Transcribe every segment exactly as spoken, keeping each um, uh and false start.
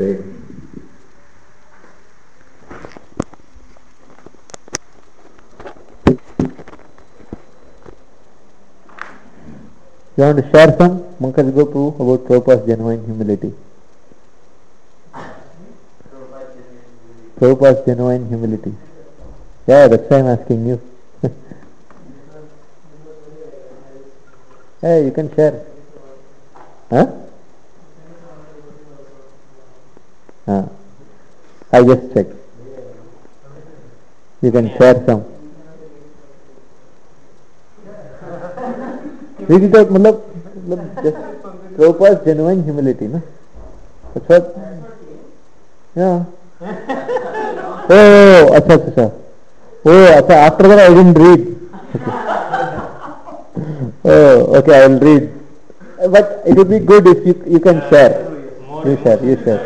Great. You want to share some Pankaj Gopu about Prabhupada's genuine humility? Prabhupada's genuine humility. Yeah, that's why I'm asking you. Hey, you can share. Huh? Ah, I just checked. You can share some. Read it out, matlab, matlab just Prabhupada's genuine humility, no? That's what? Yeah. Oh, acha, acha, acha. Oh, acha, after that I didn't read. Oh, okay, I will read. But it would be good if you you can share. You share, you share.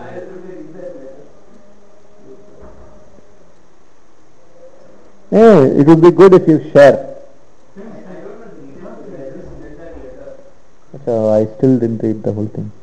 Hey, it would be good if you share. So I still didn't read the whole thing.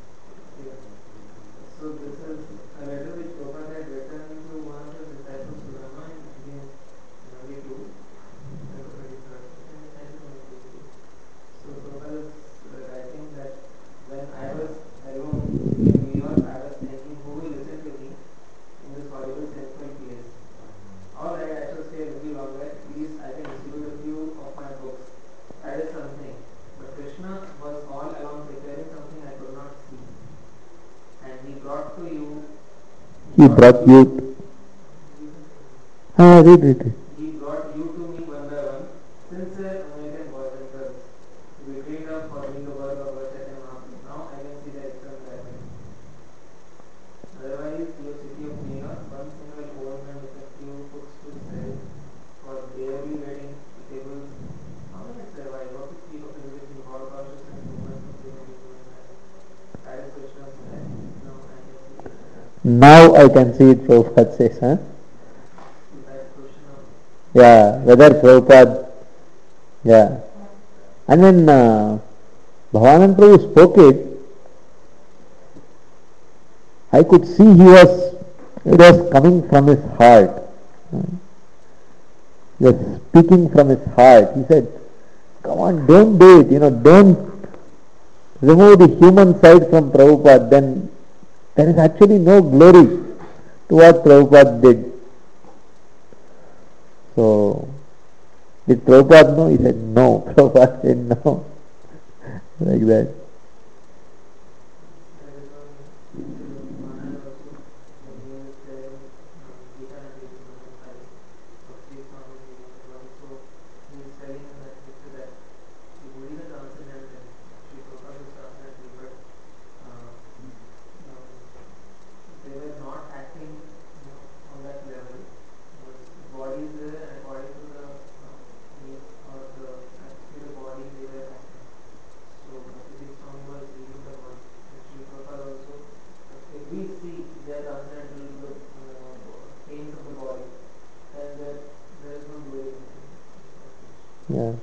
He brought you. Ah, read, read, read. Now I can see it, Prabhupada says, huh? Yeah, whether Prabhupada, yeah. And when uh, Bhavanand Prabhu spoke it, I could see he was, it was coming from his heart. He was speaking from his heart. He said, come on, don't do it, you know, don't remove the human side from Prabhupada, then there is actually no glory to what Prabhupada did. So, did Prabhupada know? He said no. Prabhupada said no. Like that. Yeah.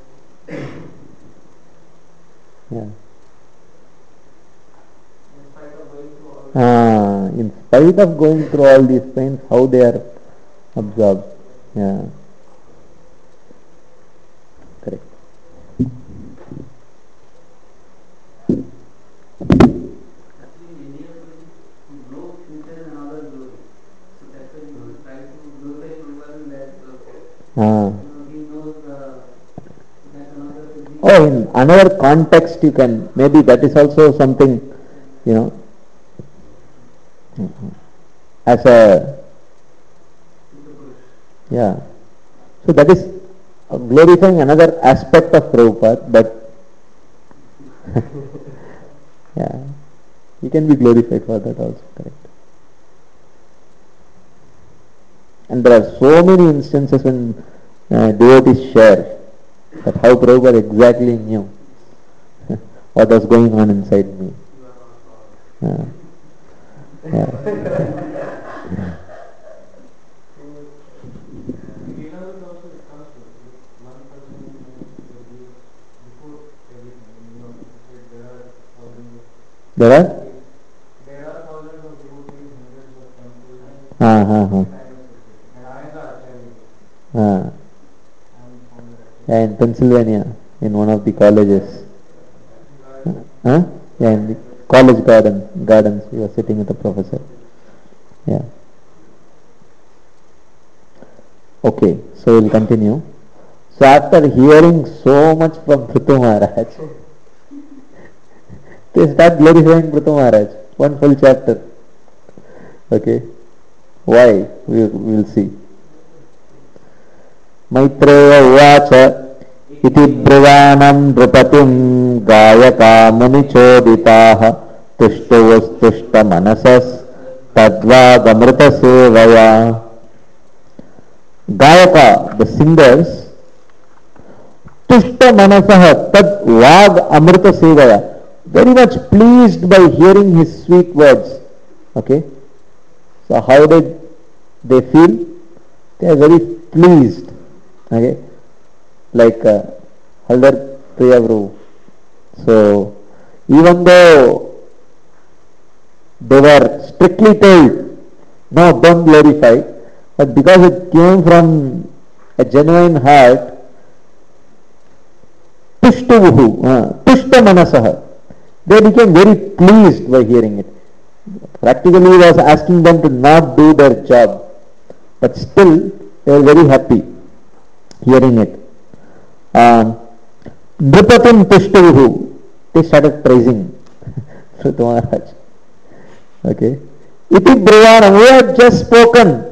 Yeah. Ah, in spite of going through all these pains, how they are absorbed. Yeah. Correct. Ah. Oh, in another context you can, maybe that is also something, you know, as a, yeah. So that is glorifying another aspect of Prabhupada, but yeah, he can be glorified for that also, correct. And there are so many instances when uh, devotees share that how Prabhupada exactly knew what was going on inside me. Uh, yeah. There are? Uh-huh. Uh, yeah, in Pennsylvania, in one of the colleges. Huh? Yeah, in the college garden gardens, he was sitting with the professor. Yeah. Okay, so we'll continue. So after hearing so much from Prithu Maharaj, they start glorifying Prithu Maharaj. One full chapter. Okay. Why? We will see. Maitreya Uvacha Iti Brivanam Drupatim Gayaka Munichoditaha Tushtuvastushta Manasas Tadvagamrita Sevaya. Gayaka, the singers, Tushta Manasaha Tad Vag Amrita Sevaya, very much pleased by hearing his sweet words. Okay. So how did they feel? They are very pleased. Okay. Like uh, Haldar Priyavru. So even though they were strictly told, no, don't glorify, but because it came from a genuine heart, Tushtuvuhu, uh, Tushta Manasaha, they became very pleased by hearing it. Practically he was asking them to not do their job, but still they were very happy hearing it. Um, Nripatim Tushtuvuhu, they started praising Prithu Maharaj. Okay. Iti Brivanam, we had just spoken.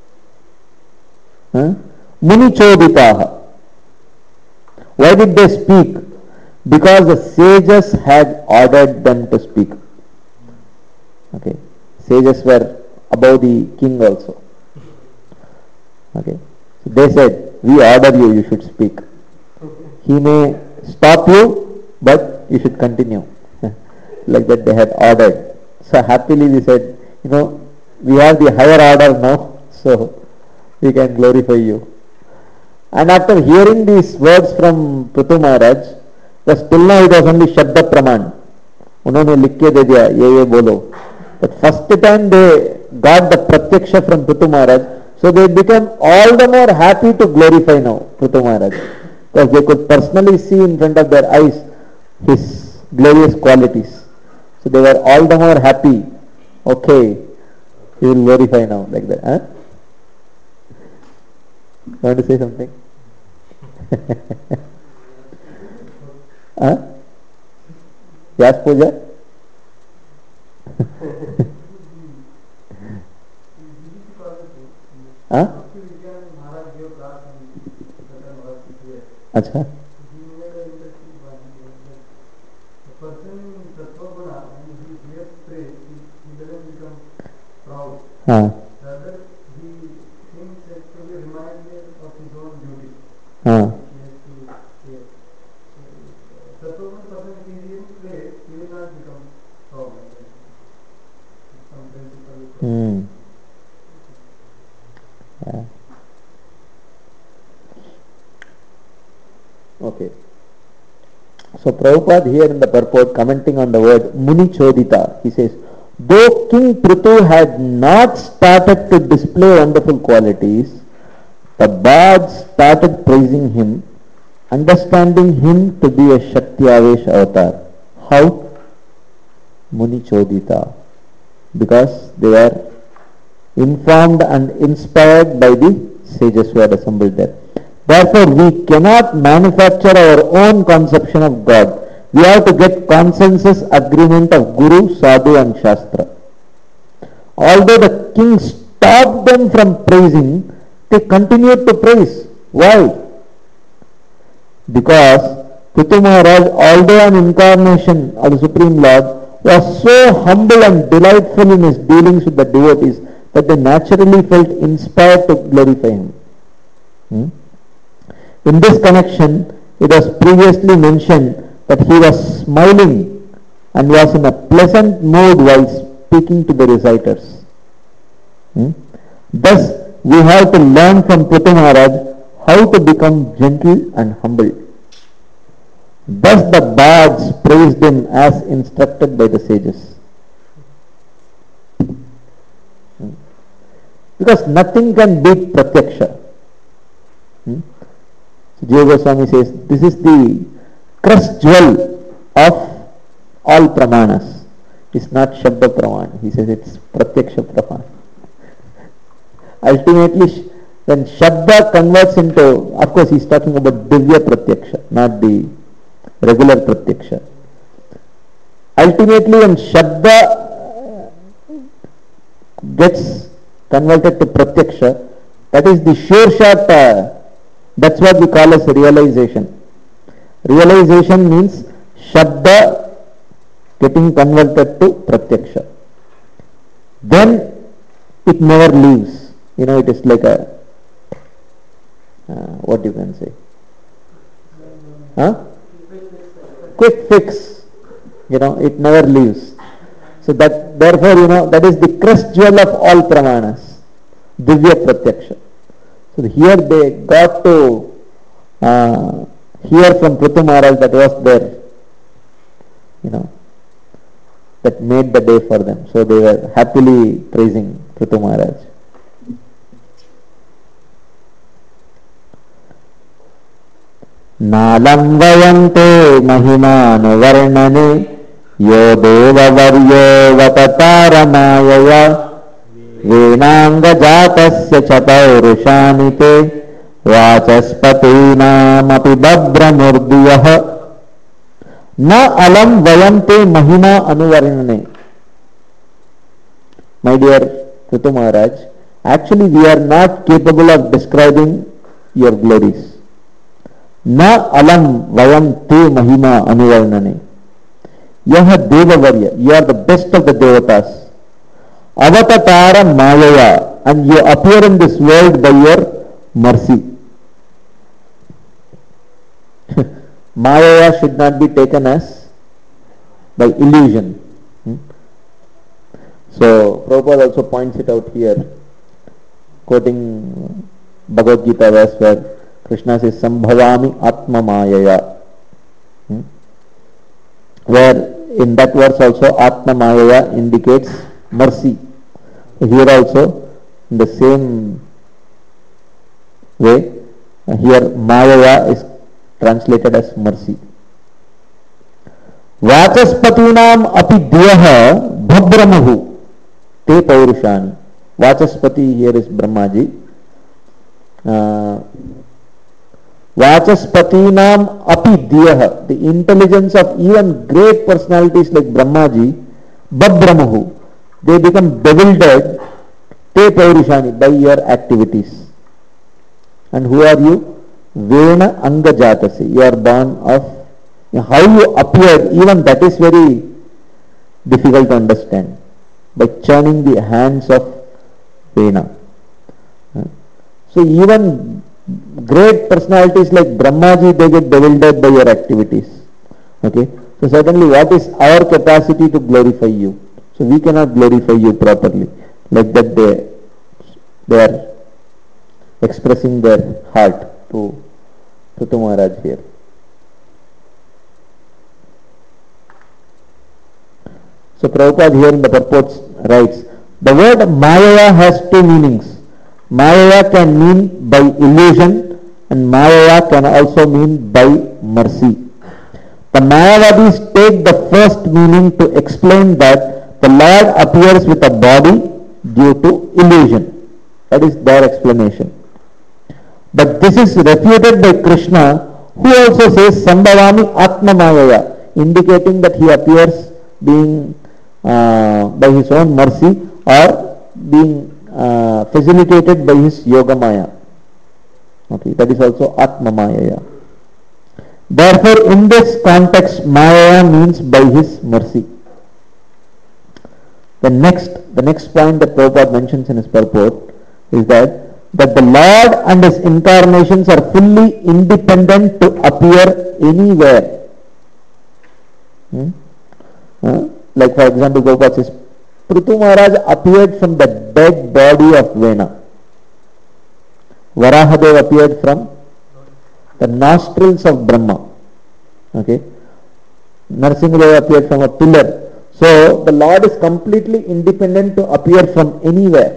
Huh? Muni Choditaha. Why did they speak? Because the sages had ordered them to speak. Okay. Sages were above the king also. Okay. So they said, we order you, you should speak. He may stop you, but you should continue. Like that they had ordered. So happily we said, you know, we have the higher order now, so we can glorify you. And after hearing these words from Prithu Maharaj, the still now it was only Shabda Praman. उन्होंने लिख के दे दिया ये ये बोलो. But first time they got the pratyaksha from Prithu Maharaj, so they became all the more happy to glorify now Prithu Maharaj, because they could personally see in front of their eyes his glorious qualities. So they were all the more happy. Okay, he will glorify now, like that. Huh? You want to say something? Huh? Yas Puja? Huh? अच्छा. हाँ. हाँ. Hmm. Yeah. Okay. So Prabhupada here in the purport, commenting on the word Muni Chodita, he says, though King Prithu had not started to display wonderful qualities, the bards started praising him, understanding him to be a Shakti-Avesh avatar. How? Muni Chodita. Because they were informed and inspired by the sages who had assembled there. Therefore, we cannot manufacture our own conception of God. We have to get consensus agreement of Guru, Sadhu and Shastra. Although the king stopped them from praising, they continued to praise. Why? Because Prithu Maharaj, although an incarnation of the Supreme Lord, was so humble and delightful in his dealings with the devotees that they naturally felt inspired to glorify him. Hmm? In this connection, it was previously mentioned that he was smiling and was in a pleasant mood while speaking to the reciters. Hmm? Thus, we have to learn from Prithu Maharaj how to become gentle and humble. Thus the bards praised him as instructed by the sages. Hmm. Because nothing can beat Pratyaksha. Hmm? So Jiva Goswami says, this is the crest jewel of all Pramanas. It's not Shabda Praman. He says it's Pratyaksha Praman. Ultimately, when Shabda converts into, of course he's talking about Divya Pratyaksha, not the regular Pratyaksha. Ultimately, when Shabda gets converted to Pratyaksha, that is the sure shot, uh, that's what we call as realization. Realization means Shabda getting converted to Pratyaksha. Then it never leaves. You know, it is like a, uh, what you can say? Huh? Quick fix. You know, it never leaves. So that, therefore, you know, that is the crest jewel of all Pramanas. Divya Pratyaksha. So here they got to uh, hear from Prithu Maharaj that was there, you know, that made the day for them. So they were happily praising Prithu Maharaj. Nalam vayante mahimanu varnane yo deva varyo vatataramaya Venanga jatasya chapaurushani vachaspatinaam api babramurdiyah na alam vayante mahima anuvarnane. My dear Prithu Maharaj, actually we are not capable of describing your glories. Na alam vayante mahima anuvarnane. Yaha devavarya, you are the best of the devatas. Avatatara Mayaya, and you appear in this world by your mercy. Mayaya should not be taken as by illusion. Hmm? So Prabhupada also points it out here, quoting Bhagavad Gita verse where Krishna says, Sambhavami Atma Mayaya. Hmm? Where in that verse also Atma Mayaya indicates mercy. Here also, in the same way, uh, here Mayaya is translated as mercy. Vachaspatinam api diyaha bhabramahu te paurushani. Vachaspati here is Brahmaji. Uh, Vachaspatinam api diyaha, the intelligence of even great personalities like Brahmaji, bhabramahu, they become bewildered, te paurishani, by your activities. And who are you? Vena anga jatasi, you are born of, how you appear, even that is very difficult to understand, by churning the hands of Vena. So even great personalities like Brahmaji, they get bewildered by your activities. Okay, so certainly what is our capacity to glorify you? So we cannot glorify you properly. Like that they, they are expressing their heart to Prithu Maharaj here. So Prabhupada here in the purports writes, the word Maya has two meanings. Maya can mean by illusion and Maya can also mean by mercy. The Mayavadis take the first meaning to explain that the Lord appears with a body due to illusion. That is their explanation. But this is refuted by Krishna, who also says Sambhavami Atma Mayaya, indicating that he appears being uh, by his own mercy or being uh, facilitated by his Yoga Maya. Okay, that is also Atma Mayaya. Therefore, in this context, Maya means by his mercy. The next, the next point that Prabhupada mentions in his purport is that, that the Lord and his incarnations are fully independent to appear anywhere. Hmm? Uh, like for example, Prabhupada says, Prithu Maharaj appeared from the dead body of Vena. Varahadev appeared from the nostrils of Brahma. Okay. Narasimhadev appeared from a pillar. So the Lord is completely independent to appear from anywhere.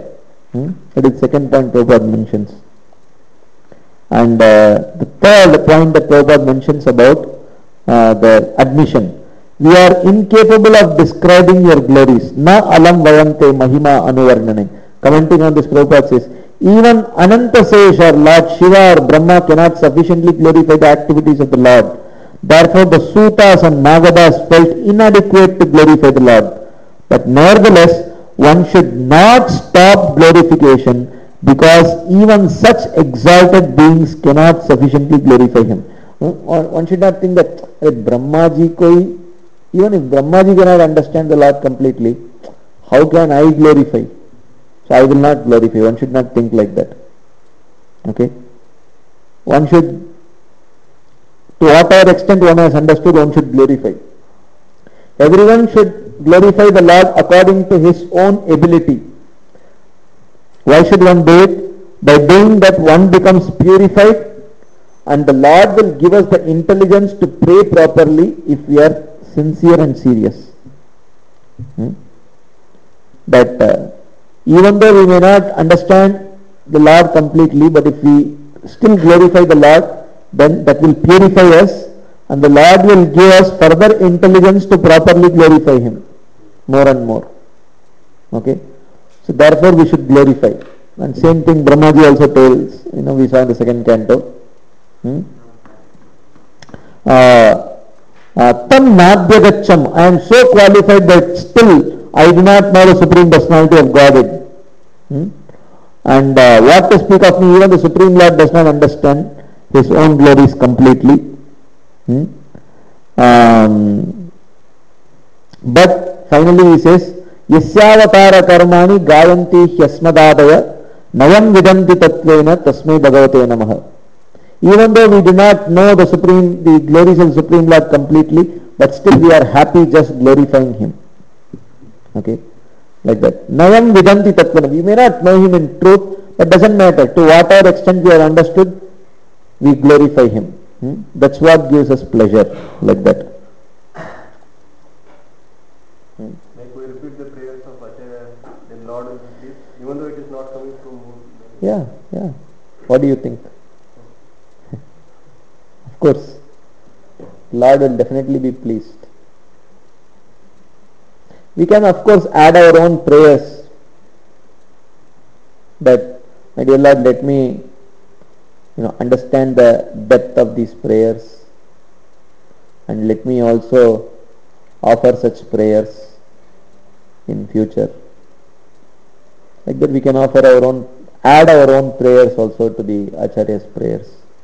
Hmm? That is second point Prabhupada mentions. And uh, the third point that Prabhupada mentions about uh, the admission. We are incapable of describing your glories. Na alam vayante mahima anuvarnane. Commenting on this, Prabhupada says, even Anantasesha or Lord Shiva or Brahma cannot sufficiently glorify the activities of the Lord. Therefore the Sutas and Magadas felt inadequate to glorify the Lord. But nevertheless, one should not stop glorification because even such exalted beings cannot sufficiently glorify him. One should not think that hey, Brahmaji koi, even if Brahmaji cannot understand the Lord completely, how can I glorify? So I will not glorify. One should not think like that. Okay? One should, to whatever extent one has understood, one should glorify. Everyone should glorify the Lord according to his own ability. Why should one do it? By doing that one becomes purified, and the Lord will give us the intelligence to pray properly if we are sincere and serious. Hmm? That uh, even though we may not understand the Lord completely, but if we still glorify the Lord, then that will purify us, and the Lord will give us further intelligence to properly glorify him more and more. Okay? So therefore we should glorify. And same thing Brahmaji also tells, you know, we saw in the second canto. Hmm? Uh, uh, Tam Nadhyagacham, I am so qualified that still I do not know the Supreme Personality of Godhead. Hmm? And uh, what to speak of me, even the Supreme Lord does not understand his own glories completely. Hmm? Um, but finally he says, Yasyavatara karmani gayanti hyasmadadaya nayam vidanti tatvena tasmai bhagavate namaha. Even though we do not know the Supreme, the glories of the Supreme Lord completely, but still we are happy just glorifying him. Okay? Like that. Nayam vidanti tatvena. We may not know him in truth, but doesn't matter. To whatever extent we have understood, we glorify him. Hmm? That's what gives us pleasure. Like that. Hmm? Like we repeat the prayers of Acharya, then Lord will be pleased, even though it is not coming from whom. Yeah, yeah. What do you think? Of course, Lord will definitely be pleased. We can of course add our own prayers that, my dear Lord, let me you know understand the depth of these prayers, and let me also offer such prayers in future. Like that we can offer our own, add our own prayers also to the Acharya's prayers.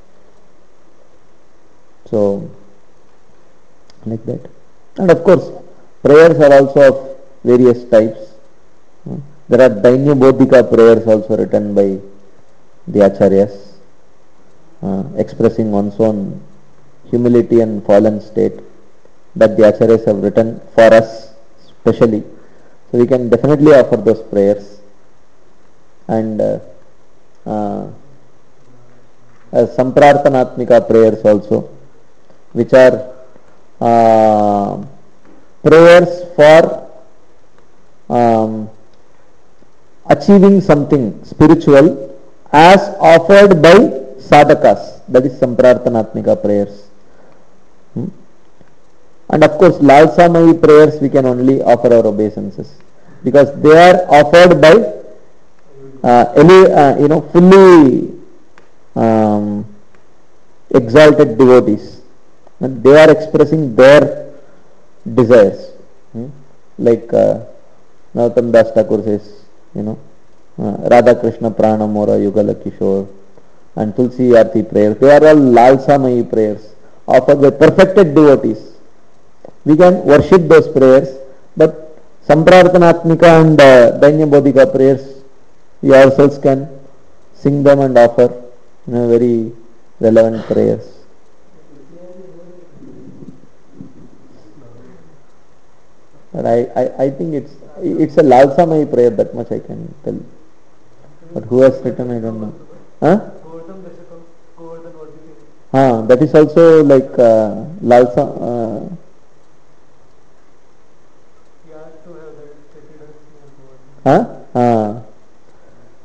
So, like that. And of course, prayers are also of various types. There are Dainya Bodhika prayers also written by the Acharyas, uh, expressing one's own humility and fallen state, that the Acharyas have written for us specially. So we can definitely offer those prayers. And uh, uh, as Samprarthanatmika prayers also, which are uh, prayers for um, achieving something spiritual as offered by sadhakas. That is Samprarthanatmika prayers. Hmm? And of course, Lalsamayi prayers we can only offer our obeisances, because they are offered by uh, any, uh, you know, fully um, exalted devotees. And they are expressing their desires. Hmm? Like uh, Narottam Das Thakur says, you know, uh, Radha Krishna Pranamora Yugala Kishore and Tulsi Arti prayers. They are all Lalsamayi prayers offered by perfected devotees. We can worship those prayers, but Samprarthanatmika and uh, Dainya Bodhika prayers, we ourselves can sing them and offer, you know, very relevant prayers. But I, I, I think it's it's a Lalsamayi prayer, that much I can tell. But who has written, I don't know. Huh? Ah, that is also like uh, Lalsa. Uh, huh? Ah.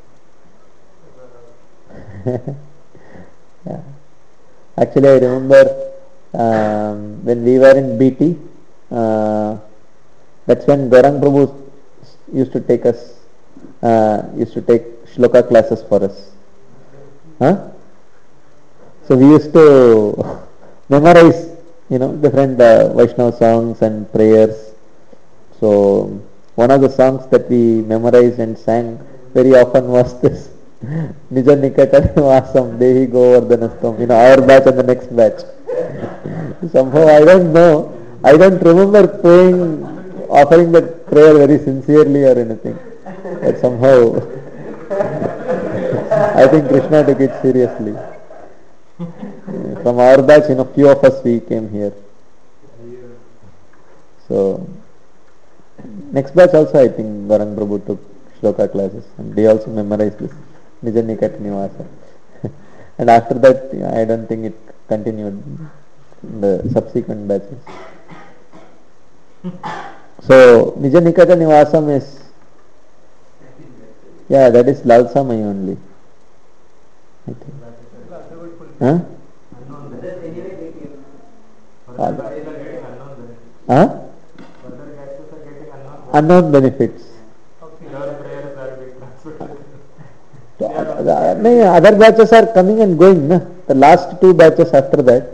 Actually, I remember um, when we were in B T, uh, that's when Gaurang Prabhu used to take us, uh, used to take shloka classes for us. Huh? So we used to memorize, you know, different uh, Vaishnava songs and prayers. So one of the songs that we memorized and sang very often was this Nija Nikata Nivasam Dehi Govardhanastam, you know, our batch and the next batch. Somehow I don't know, I don't remember praying, offering that prayer very sincerely or anything. But somehow I think Krishna took it seriously. From our batch, you know, few of us we came here. So next batch also I think Gaurang Prabhu took shloka classes and they also memorized this Nija Nikat Nivasa. And after that I don't think it continued in the subsequent batches. So Nija Nikata Nivasam is, yeah, that is Lalsa Mai only, I think. Huh? Huh? Unknown benefits. So, uh, no, other batches are coming and going. Na? The last two batches after that.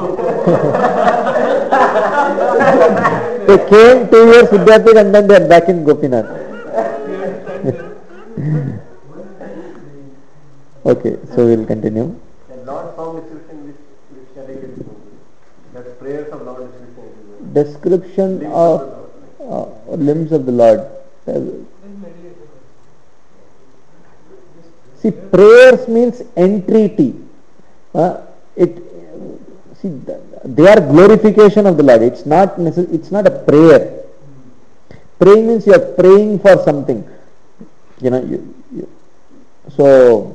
They came two years Vidyapit and then they are back in Gopinath. Okay, so we will continue. And Lord found description which, which category is going. That's prayers of Lord description. Description Limbs of of the Lord. uh, limbs of the Lord. Uh, See, prayers means entreaty. Uh, it see they are glorification of the Lord. It's not necess- It's not a prayer. Praying means you are praying for something. You know. You, you, so.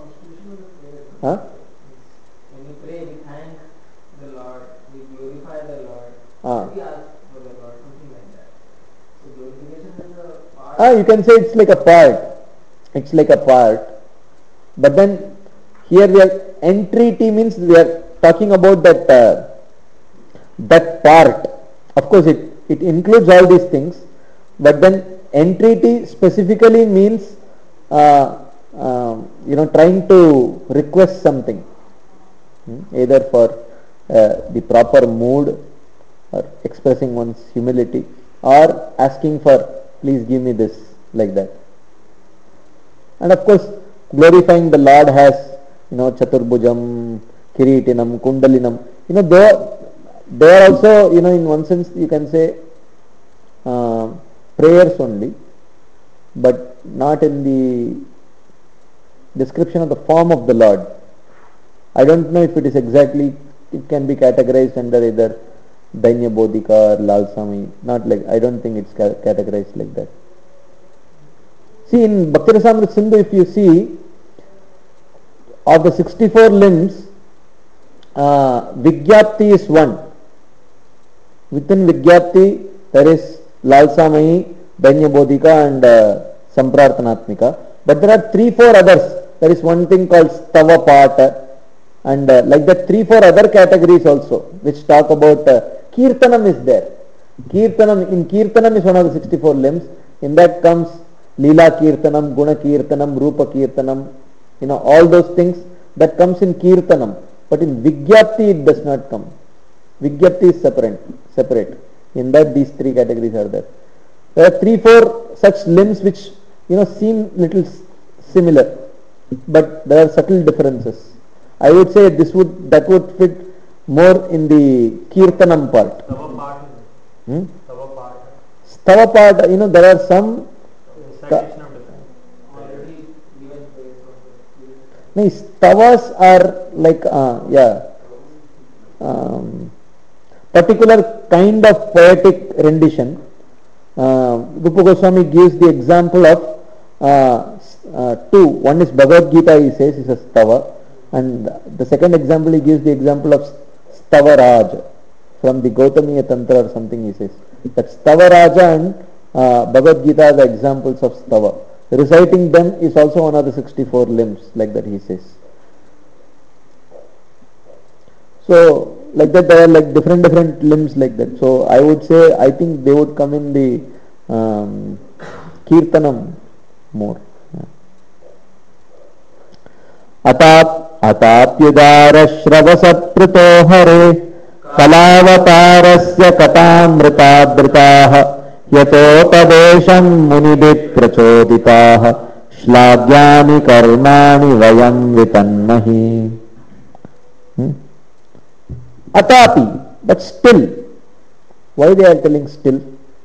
Huh? When you pray, we thank the Lord, we glorify the Lord, Ah. we ask for the Lord, something like that. So glorification is a part. Ah, you can say it's like a part. It's like a part. But then here we are entreaty means we are talking about that uh, that part. Of course, it it includes all these things. But then entreaty specifically means uh, um, you know trying to request something, hmm? either for uh, the proper mood or expressing one's humility or asking for please give me this, like that. And of course glorifying the Lord has, you know, Chaturbhujam, Kiritinam, Kundalinam. You know, they they are also, you know, in one sense you can say uh, prayers only, but not in the description of the form of the Lord. I don't know if it is exactly, it can be categorized under either Dainya Bodhika or Lalsami. Not like, I don't think it's ca- categorized like that. See, in Bhakti Rasamrita Sindhu, if you see, of the sixty-four limbs, uh, Vigyapti is one. Within Vigyapti, there is Lalsamai, Dainya Bodhika and uh, Samprarthanatmika. But there are three, four others. There is one thing called Stava Pata, and uh, like that three, four other categories also, which talk about uh, Kirtanam is there. Kirtanam, in Kirtanam is one of the sixty-four limbs. In that comes Leela Kirtanam, Guna Kirtanam, Rupa Kirtanam, you know, all those things that comes in Kirtanam. But in Vigyapti it does not come. Vigyapti is separate. separate. In that these three categories are there. There are three, four such limbs which, you know, seem little s- similar, but there are subtle differences. I would say this would, that would fit more in the Kirtanam part. Stava part is Hmm? it? Stava part. Stava part, you know, there are some Citation of different. Already given praise of no, stavas are like uh, yeah um, particular kind of poetic rendition. Uh, Rupa Goswami gives the example of uh, uh, two. One is Bhagavad Gita, he says, is a stava, and the second example he gives the example of Stava Raj from the Gautamiya Tantra or something, he says. That Stava Raja and uh, Bhagavad Gita are the examples of stava. Reciting them is also one of the sixty-four limbs, like that he says. So like that there are like different different limbs like that. So I would say I think they would come in the um, Kirtanam more. Yeah. Atap atapyudara shravasapruto hare kalaavatarasya katamritadritaah yatopadesham munibit prachoditaah shlagyani karmani vayam vitanmahi. Hmm? Atapi, but still. Why they are telling still?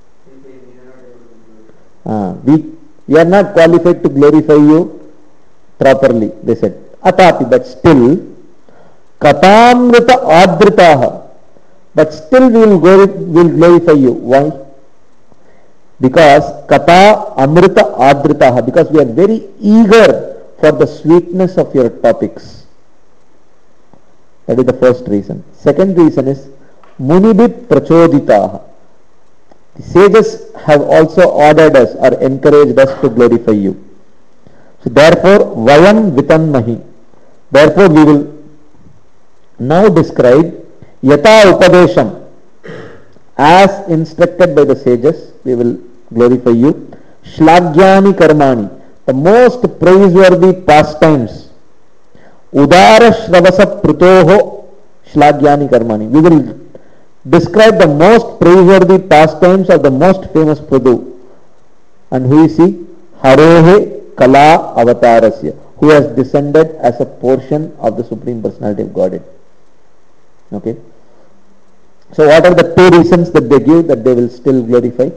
Ah, we, we are not qualified to glorify you properly, they said. Atapi, but still. Katamrita adritaha, but still we will, go, will glorify you. Why? Because kata amrita adritaha, because we are very eager for the sweetness of your topics. That is the first reason. Second reason is munibit prachoditaha. The sages have also ordered us or encouraged us to glorify you. So therefore, vayam vitanmahi. Therefore, we will now describe yata upadesham, as instructed by the sages. We will glorify you. Shlagyani karmani, the most praiseworthy pastimes. Udara shravasa prutoho shlagyani karmani. We will describe the most praiseworthy pastimes of the most famous Pradhu. And who is he? Harehe Kala Avatarasya, who has descended as a portion of the Supreme Personality of Godhead. Okay. So what are the two reasons that they give that they will still glorify?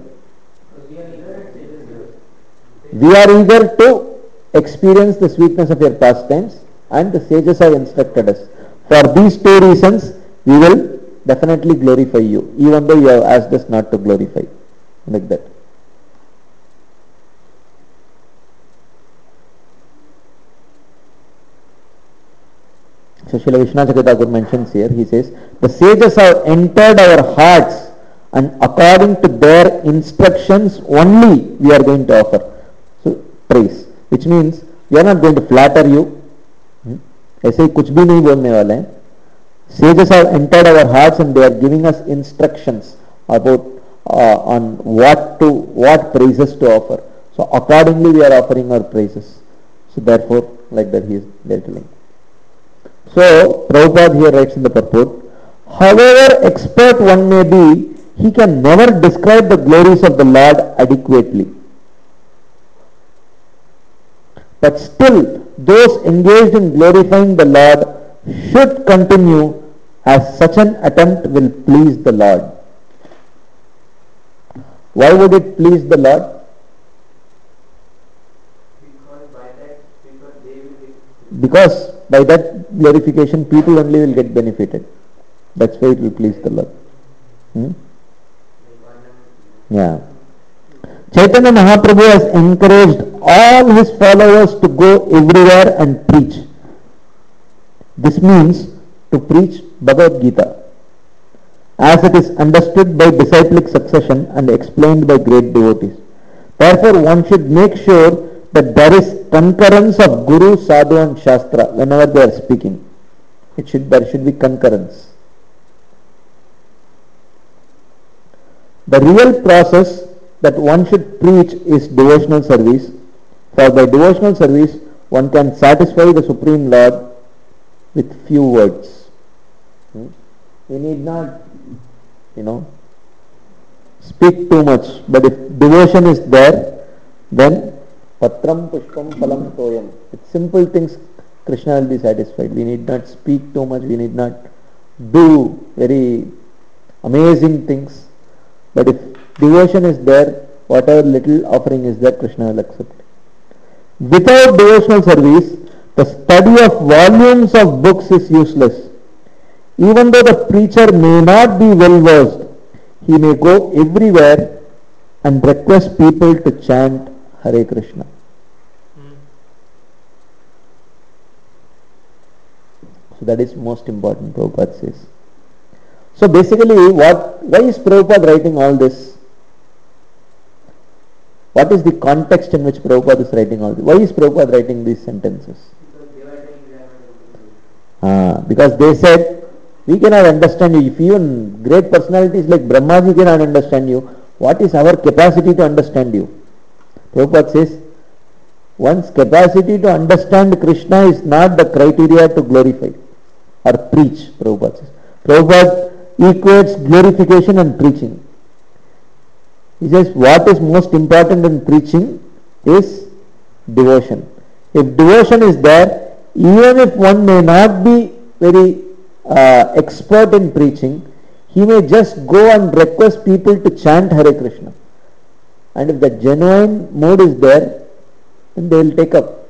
We are eager to experience the sweetness of your pastimes, and the sages have instructed us. For these two reasons, we will definitely glorify you, even though you have asked us not to glorify. Like that. So Srila Vishwanath Thakur mentions here, he says, the sages have entered our hearts, and according to their instructions only we are going to offer. So praise, which means we are not going to flatter you. ऐसे ही कुछ भी नहीं बोलने वाले हैं. Sages have entered our hearts and they are giving us instructions about uh, on what to what praises to offer. So accordingly we are offering our praises. So therefore, like that he is there telling. So Prabhupada here writes in the purport, however expert one may be, he can never describe the glories of the Lord adequately. But still, those engaged in glorifying the Lord should continue, as such an attempt will please the Lord. Why would it please the Lord? Because by that, because they will be, Because by that glorification people only will get benefited. That's why it will please the Lord. Hmm? Yeah. Chaitanya Mahaprabhu has encouraged all his followers to go everywhere and preach. This means to preach Bhagavad Gita, as it is understood by disciplic succession and explained by great devotees. Therefore, one should make sure that there is concurrence of Guru, Sadhu and Shastra whenever they are speaking. It should, there should be concurrence. The real process that one should preach is devotional service, for by devotional service one can satisfy the Supreme Lord with few words. Hmm? We need not, you know, speak too much, but if devotion is there, then patram pushpam phalam toyam. With simple things Krishna will be satisfied. We need not speak too much, we need not do very amazing things, but if devotion is there, whatever little offering is there, Krishna will accept. Without devotional service, the study of volumes of books is useless. Even though the preacher may not be well versed, he may go everywhere and request people to chant Hare Krishna. Hmm. So that is most important, Prabhupada says. So basically, what, why is Prabhupada writing all this? What is the context in which Prabhupada is writing all this? Why is Prabhupada writing these sentences? Because they were telling they are not able to do it. Ah, because they said We cannot understand you. If even great personalities like Brahmaji cannot understand you, what is our capacity to understand you? Prabhupada says, one's capacity to understand Krishna is not the criteria to glorify or preach, Prabhupada says. Prabhupada equates glorification and preaching. He says what is most important in preaching is devotion. If devotion is there, even if one may not be very uh, expert in preaching, he may just go and request people to chant Hare Krishna. And if the genuine mood is there, then they will take up.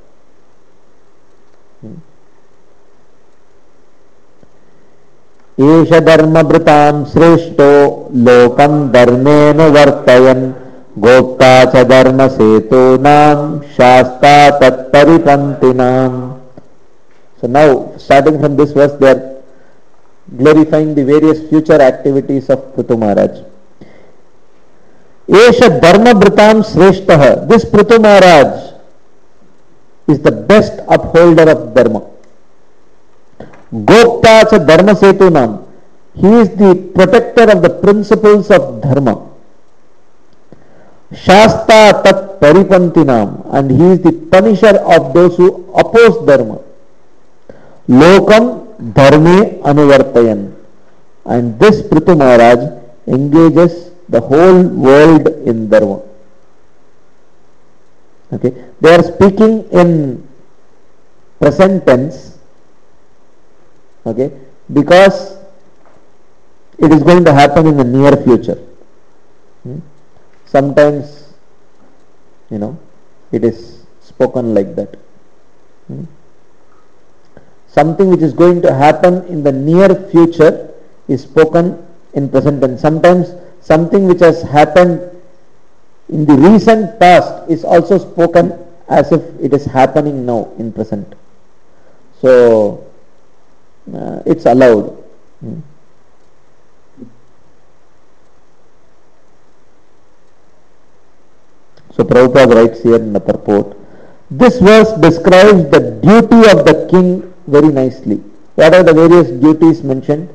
Esha dharma vritam sreshto lokam dharmena vartayan gopta cha dharma setunam shasta tat paripantinam. So now, starting from this verse, they are glorifying the various future activities of Prithu Maharaj. Esha dharma vritam sreshtah. This Prithu Maharaj is the best upholder of dharma. Gopta cha dharma setunam. He is the protector of the principles of dharma. Shasta tat paripantinam. And he is the punisher of those who oppose dharma. Lokam dharme anuvartayan. And this Prithu Maharaj engages the whole world in dharma. Okay, they are speaking in present tense, okay, because it is going to happen in the near future. Hmm? Sometimes, you know, it is spoken like that. Hmm? Something which is going to happen in the near future is spoken in present tense. Sometimes something which has happened in the recent past is also spoken as if it is happening now in present. So uh, it's allowed. Hmm. So Prabhupada writes here in the purport, this verse describes the duty of the king very nicely. What are the various duties mentioned?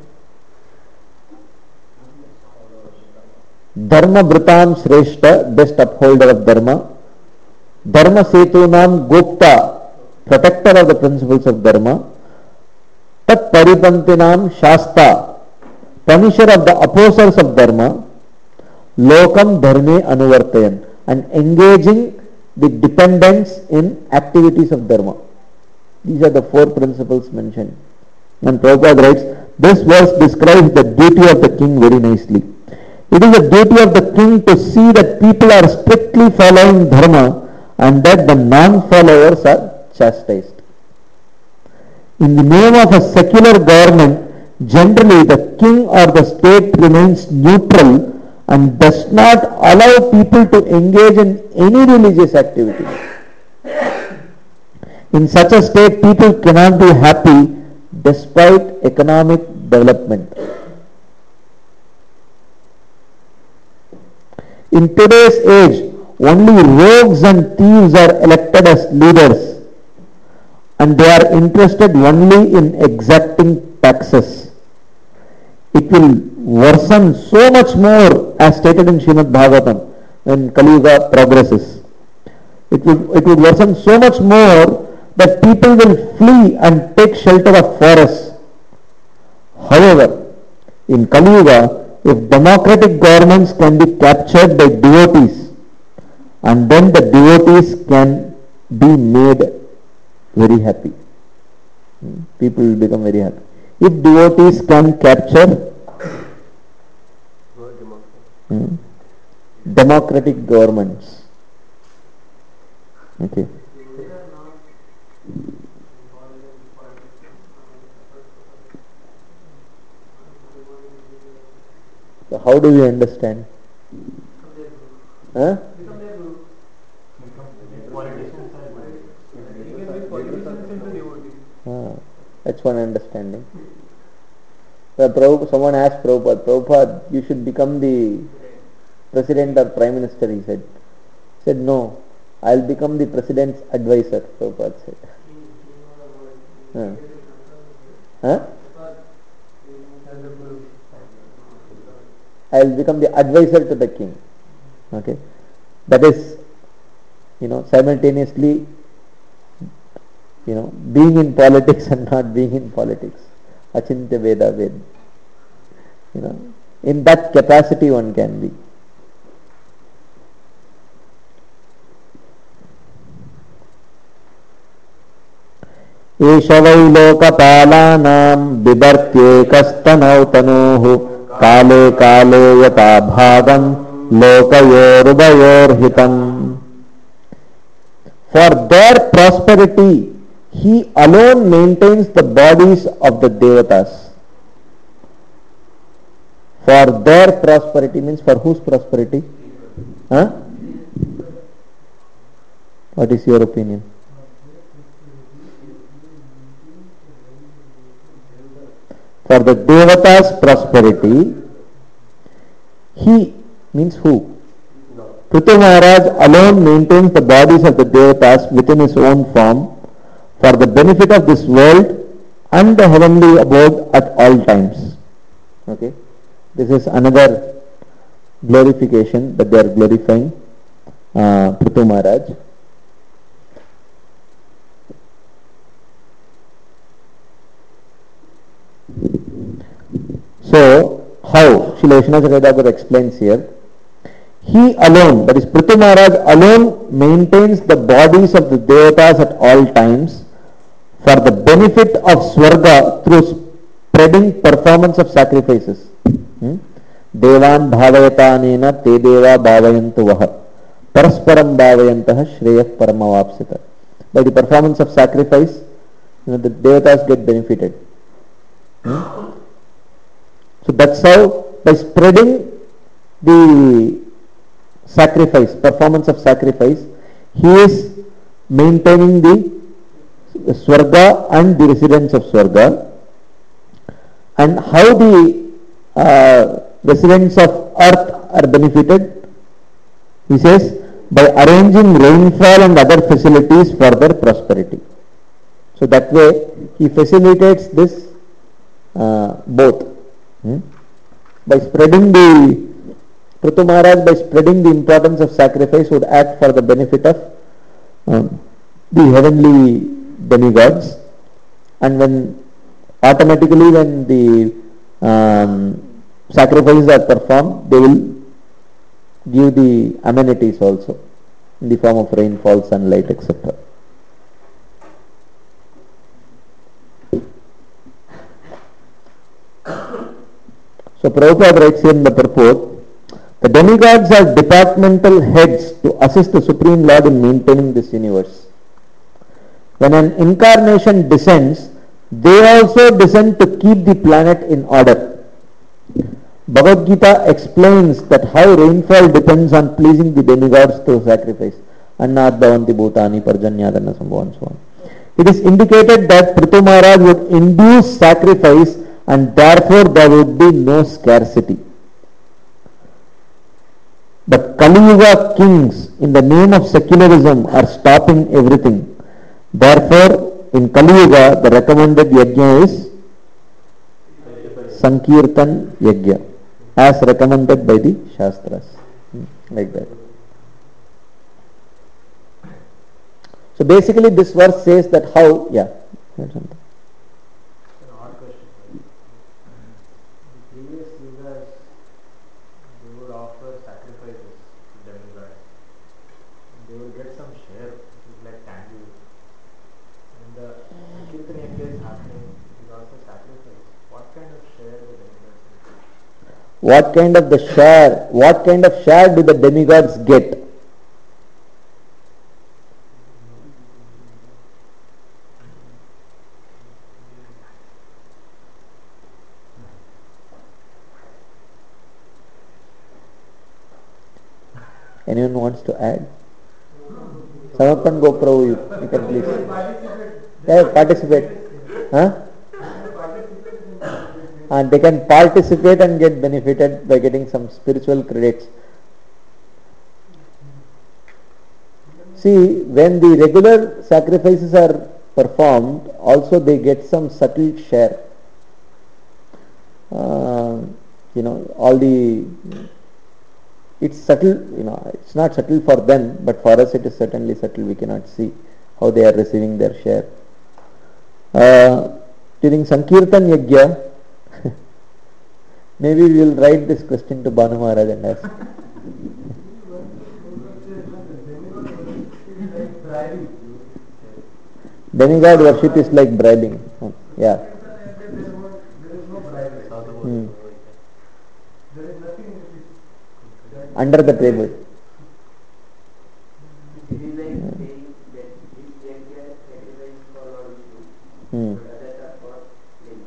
Dharma Vritam Sreshta, best upholder of Dharma. Dharma Setunam Gupta, protector of the principles of Dharma. Tat Paripantinam Shasta, punisher of the opposers of Dharma. Lokam Dharme Anuvartayan, and engaging the dependents in activities of Dharma. These are the four principles mentioned. And Prabhupada writes, this verse describes the duty of the king very nicely. It is the duty of the king to see that people are strictly following dharma and that the non-followers are chastised. In the name of a secular government, generally the king or the state remains neutral and does not allow people to engage in any religious activity. In such a state, people cannot be happy despite economic development. In today's age, only rogues and thieves are elected as leaders, and they are interested only in exacting taxes. It will worsen so much more, as stated in Srimad Bhagavatam, when Kali Yuga progresses. It will, it would worsen so much more that people will flee and take shelter of forests. However, in Kali Yuga, if democratic governments can be captured by devotees, and then the devotees can be made very happy. People will become very happy. If devotees can capture hmm, democratic governments. Okay. So how do we understand? Huh? Ah, that's one understanding. So Prabhupada, someone asked Prabhupada, Prabhupada, you should become the president or prime minister, he said. He said, no, I'll become the president's advisor, Prabhupada said. Huh? Huh? I will become the advisor to the king. Okay, that is, you know, simultaneously, you know, being in politics and not being in politics. Achintya Veda Ved. You know, in that capacity one can be. एष वै लोकपालानां बिभर्त्येकस्तनौ तनूः काले काले यथा भागं लोकयोरुभयोर्हितम्. For their prosperity, he alone maintains the bodies of the devatas. For their prosperity means for whose prosperity? Huh? What is your opinion? For the devatas' prosperity, he means who? Prithu Maharaj alone maintains the bodies of the devatas within his own form for the benefit of this world and the heavenly abode at all times. Okay, this is another glorification that they are glorifying uh, Prithu Maharaj. So, how Srila Vishwanath Chakravarti explains here, he alone, that is Prithu Maharaj alone maintains the bodies of the devatas at all times for the benefit of Swarga through spreading performance of sacrifices. Hmm? Devan bhavayatanena te deva bhavayantu vaha parasparam bhavayantah shreyah paramavapsita. By the performance of sacrifice, you know, the devatas get benefited. Hmm? So that's how, by spreading the sacrifice, performance of sacrifice, he is maintaining the Swarga and the residents of Swarga. And how the uh, residents of earth are benefited? He says, by arranging rainfall and other facilities for their prosperity. So that way he facilitates this uh, both. Hmm? By spreading the Prithu Maharaj, by spreading the importance of sacrifice, would act for the benefit of um, the heavenly demigods, and when automatically when the um, sacrifices are performed, they will give the amenities also in the form of rainfall, sunlight, et cetera. So Prabhupada writes here in the purport, the demigods are departmental heads to assist the Supreme Lord in maintaining this universe. When an incarnation descends, they also descend to keep the planet in order. Bhagavad Gita explains that how rainfall depends on pleasing the demigods through sacrifice. Annat bhavanti bhutani parjanyadanna sambhavam and so on. It is indicated that Prithu Maharaj would induce sacrifice, and therefore there would be no scarcity. But Kali Yuga kings, in the name of secularism, are stopping everything. Therefore, in Kali Yuga, the recommended yajna is Sankirtan Yajna, as recommended by the Shastras. Like that. So basically this verse says that how, yeah. What kind of the share, what kind of share do the demigods get? Anyone wants to add? Samarpan GoPro, you, you can please. Yeah, participate. Huh? And they can participate and get benefited by getting some spiritual credits. See, when the regular sacrifices are performed, also they get some subtle share. Uh, you know, all the, it's subtle, you know, it's not subtle for them, but for us it is certainly subtle. We cannot see how they are receiving their share. Uh, during Sankirtan Yajna, maybe we will write this question to Banu Maharaj and ask. Demigod worship is like bribing. Hmm. Yeah. Hmm. Under the table. It is like saying that this yajna sacrifice for Lord Vishnu, Hmm. but others are for him.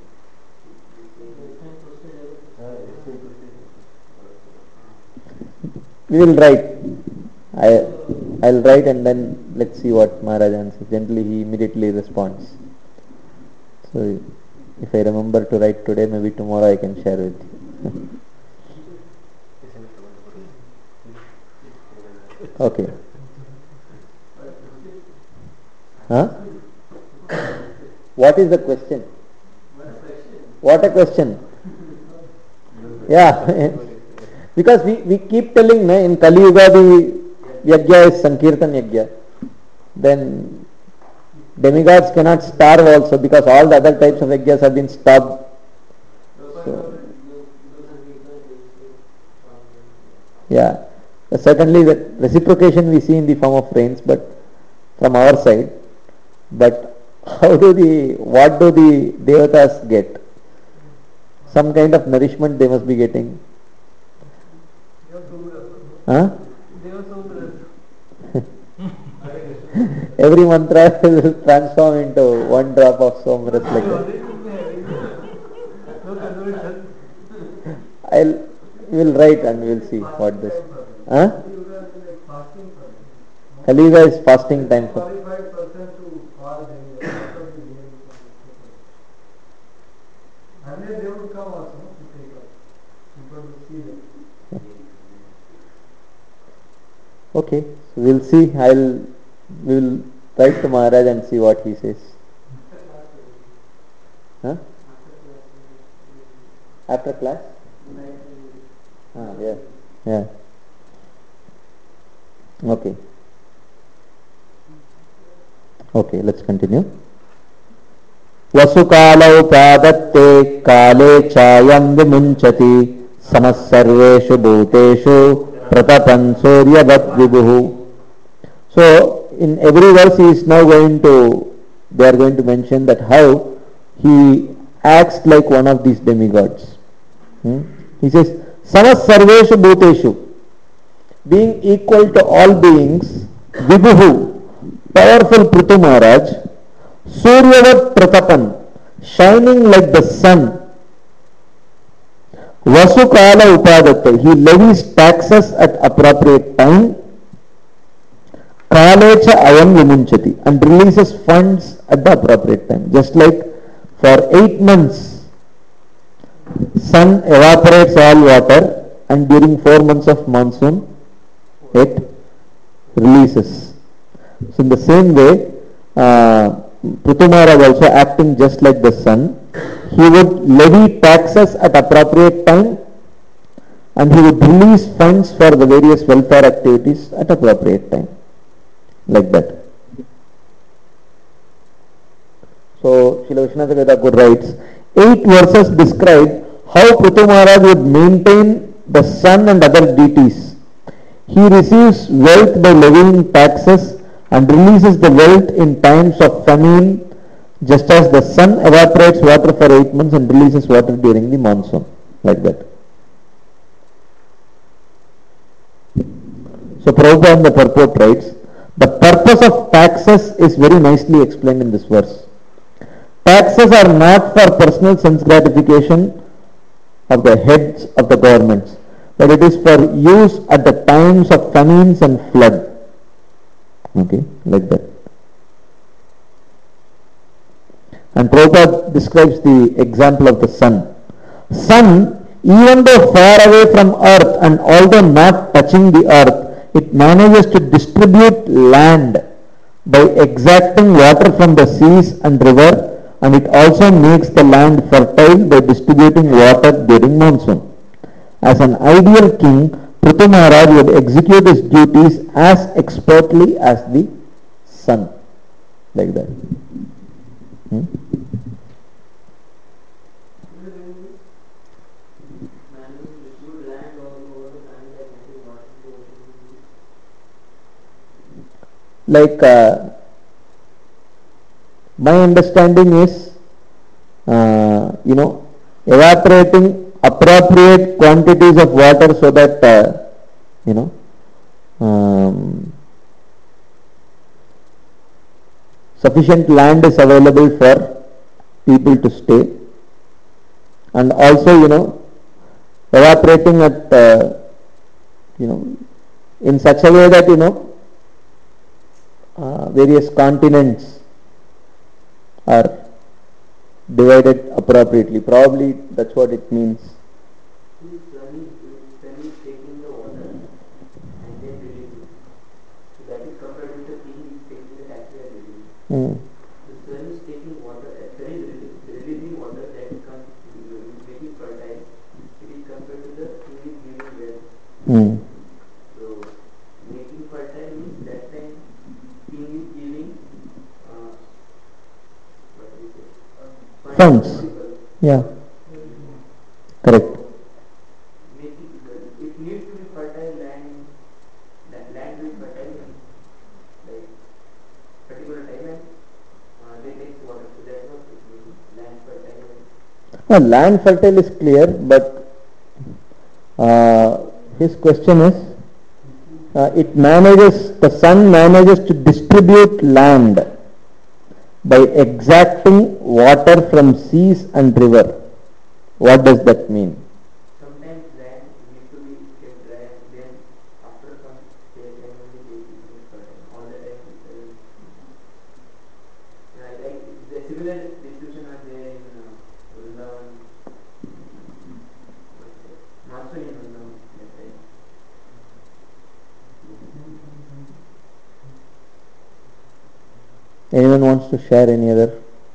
We will write. I I'll write and then let's see what Maharaj answers. Gently he immediately responds. So if I remember to write today, maybe tomorrow I can share with you. Okay. Huh? What is the question? What a question. Yeah. Because we, we keep telling na, in Kali Yuga the Yajna is Sankirtan Yajna. Then demigods cannot starve also because all the other types of yajnas have been stopped. So, yeah. Certainly the reciprocation we see in the form of rains, but from our side. But how do the, what do the devatas get? Some kind of nourishment they must be getting. Huh? Every mantra will transform into one drop of somras like that. I'll we'll write and we'll see what this. Huh? Kali Yuga is fasting time for. Okay, so we'll see. I'll we'll write to Maharaj and see what he says. Huh? After class? Ah, yeah, yeah. Okay. Okay, let's continue. Vasukala upadatte kale chayam vimunchati samasarveshu bhuteshu pratapan suryavat vibhuhu. So, in every verse he is now going to, they are going to mention that how he acts like one of these demigods. Hmm? He says, samasarveshu bhuteshu, being equal to all beings, vibhuhu, powerful Prithu Maharaj, suryavat pratapan, shining like the sun, Vasukala upadatte, he levies taxes at appropriate time, Kalecha ayam vimunchati, and releases funds at the appropriate time. Just like for eight months, sun evaporates all water, and during four months of monsoon, it releases. So in the same way, uh, Prithu Maharaj also acting just like the sun. He would levy taxes at appropriate time and he would release funds for the various welfare activities at appropriate time. Like that. So, Srila Vishwanath Thakur writes, eight verses describe how Prithu Maharaj would maintain the sun and other deities. He receives wealth by levying taxes and releases the wealth in times of famine, just as the sun evaporates water for eight months and releases water during the monsoon, like that. So Prabhupada in the purport writes, the purpose of taxes is very nicely explained in this verse. Taxes are not for personal sense gratification of the heads of the governments, but it is for use at the times of famines and flood. Okay, like that. And Prabhupada describes the example of the sun. Sun, even though far away from earth and although not touching the earth, it manages to distribute land by exacting water from the seas and river, and it also makes the land fertile by distributing water during monsoon, As an ideal king, Prithu Maharaj would execute his duties as expertly as the sun. Like that. Hmm? Like uh, my understanding is, uh, you know, evaporating appropriate quantities of water so that, uh, you know, um, sufficient land is available for people to stay, and also, you know, evaporating at, uh, you know, in such a way that, you know, uh, various continents are divided appropriately. Probably that's what it means. The sun is, sun is taking the water and then releasing. So that is compared with the king is taking the taxi and releasing. Mm. The sun is taking water, uh, sun is releasing, releasing water that is come, making fertile. It is compared to the king is giving wealth. Mm. So making fertile means that time king is giving uh, what do you say? Uh, Funds. people. Yeah. Correct. Making, it needs to be fertile land, that land to be fertile in like particular time and uh, they take water. So that was it means land fertile. Now, land fertile is clear, but uh, his question is, uh, it manages, the sun manages to distribute land by exacting water from seas and river. What does that mean? Sometimes land needs to be kept dry and then after some day time only they become fertile. All the time it's uh, yeah, like the similar distribution are there in uh, Vrindavan, also in Vrindavan that time. Anyone wants to share any other?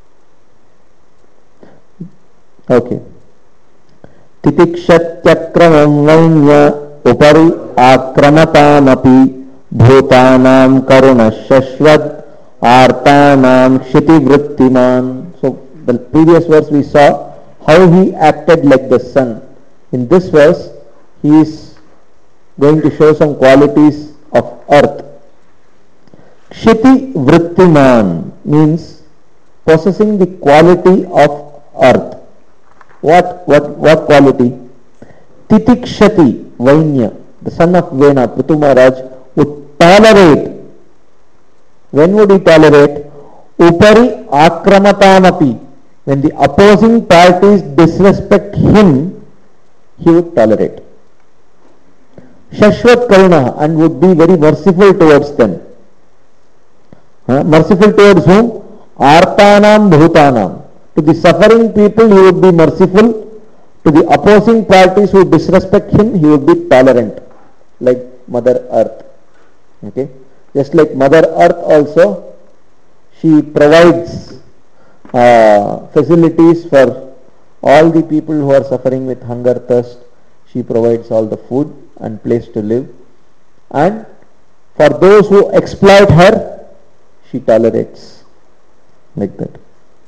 Okay. तितिक्षत्यक्रमं वैन्य उपरि आक्रमतामपि भूतानां करुणः शश्वत् आर्तानां क्षितिवृत्तिमान्. So the previous verse we saw how he acted like the sun. In this verse he is going to show some qualities of earth. Kshiti Vrittiman means possessing the quality of earth. What, what, what quality? Titikshati Vainya, the son of Vena, Prithu Maharaj, would tolerate. When would he tolerate? Upari Akramatanapi. When the opposing parties disrespect him, he would tolerate. Shashwat Karuna, and would be very merciful towards them. Huh? Merciful towards whom? Artanam Bhutanam. To the suffering people he would be merciful. To the opposing parties who disrespect him, he would be tolerant. Like Mother Earth. Okay? Just like Mother Earth also, she provides uh, facilities for all the people who are suffering with hunger, thirst. She provides all the food and place to live. And for those who exploit her, she tolerates. Like that.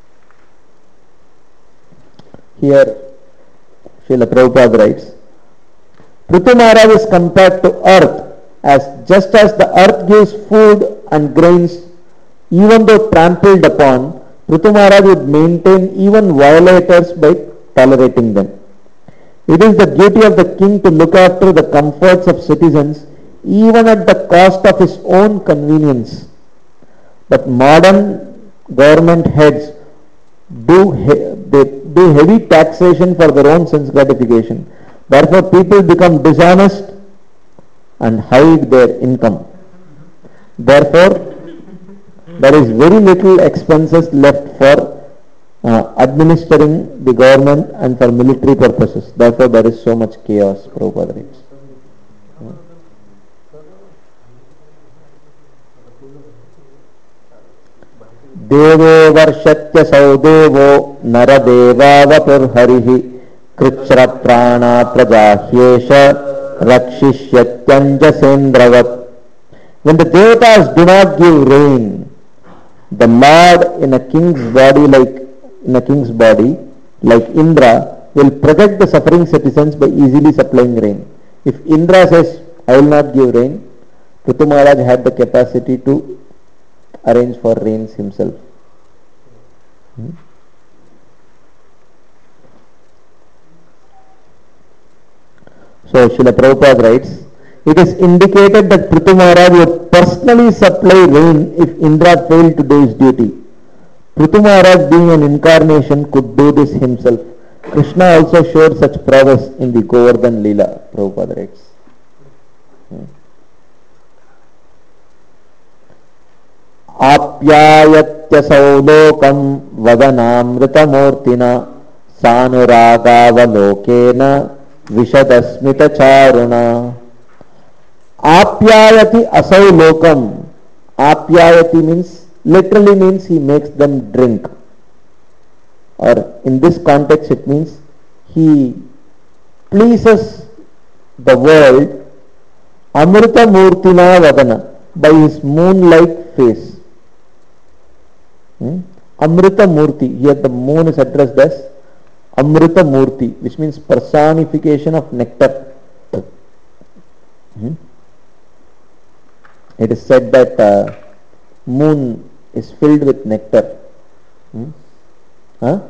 Here, Srila Prabhupada writes, Prithu Maharaj is compared to earth as just as the earth gives food and grains, even though trampled upon, Prithu Maharaj would maintain even violators by tolerating them. It is the duty of the king to look after the comforts of citizens even at the cost of his own convenience. But modern government heads do he- they do heavy taxation for their own sense gratification. Therefore, people become dishonest and hide their income. Therefore, there is very little expenses left for uh, administering the government and for military purposes. Therefore, there is so much chaos, Prabhupada writes. देवो वर्षत्यसौ देवो नरदेवावपुर्हरिः Krishra prana prajahyesha rakshishyatyanja. When the devatas do not give rain, the Lord in a king's body like in a king's body, like Indra, will protect the suffering citizens by easily supplying rain. If Indra says, I will not give rain, Prithu Maharaj had the capacity to arrange for rains himself. Hmm? So Srila Prabhupada writes, it is indicated that Prithu Maharaj would personally supply rain if Indra failed to do his duty. Prithu Maharaj, being an incarnation, could do this himself. Krishna also showed such prowess in the Govardhan Leela, Prabhupada writes. Hmm. Apyayatyasau lokam vadanamritamurtina sanuragavalokena vishadasmita charuna. Apyayati asau lokam. Apyayati means, literally means he makes them drink. Or in this context it means he pleases the world Amrita Murtina Vadana, by his moon-like face. Hmm? Amrita Murti, here the moon is addressed as Amrita Murti, which means personification of nectar. Hmm? It is said that uh, moon is filled with nectar. Hmm? Huh?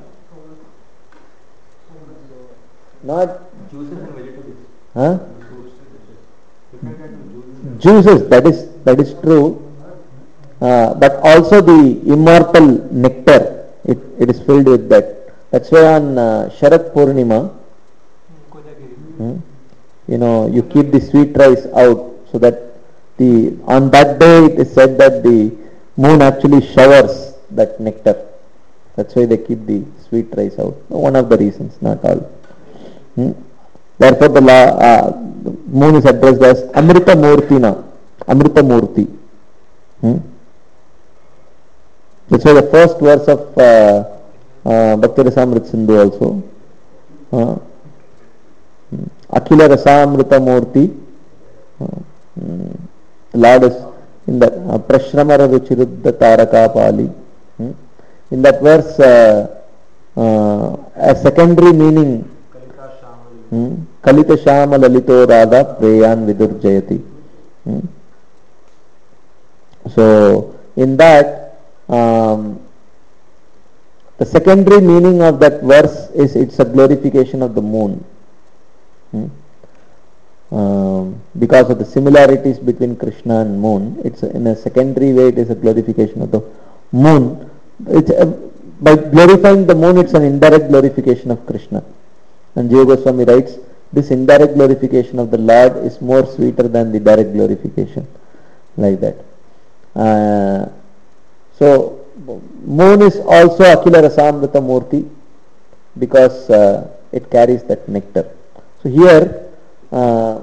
Not Juices and vegetables. huh? Juices. Juices, that is that is true. Uh, but also the immortal nectar, it, it is filled with that. That's why on uh, Sharat Purnima, hmm, you know, you keep the sweet rice out, so that the on that day it is said that the moon actually showers that nectar. That's why they keep the sweet rice out. One of the reasons, not all. Hmm? Therefore, the, la, uh, the moon is addressed as Amrita Murtina, Amrita Murti. Hmm? That's why the first verse of uh, uh, Bhakti Rasamrita Sindhu also. Uh, hmm. Akhila Rasamrita Murti. Uh, hmm. The Lord is in the uh, Prashramara Ruchiruddha Taraka Pali. Hmm? In that verse, uh, uh, a secondary meaning, hmm? Kalita Shama Lalito Radha Preyan Vidur Jayati. Hmm? So, in that, um, the secondary meaning of that verse is it's a glorification of the moon. Hmm? Um, because of the similarities between Krishna and moon, it's a, in a secondary way it is a glorification of the moon. It's a, by glorifying the moon, it's an indirect glorification of Krishna. And Jiva Goswami writes, this indirect glorification of the Lord is more sweeter than the direct glorification. Like that. Uh, so, moon is also Akhila Rasamrita Murti because uh, it carries that nectar. So here, uh,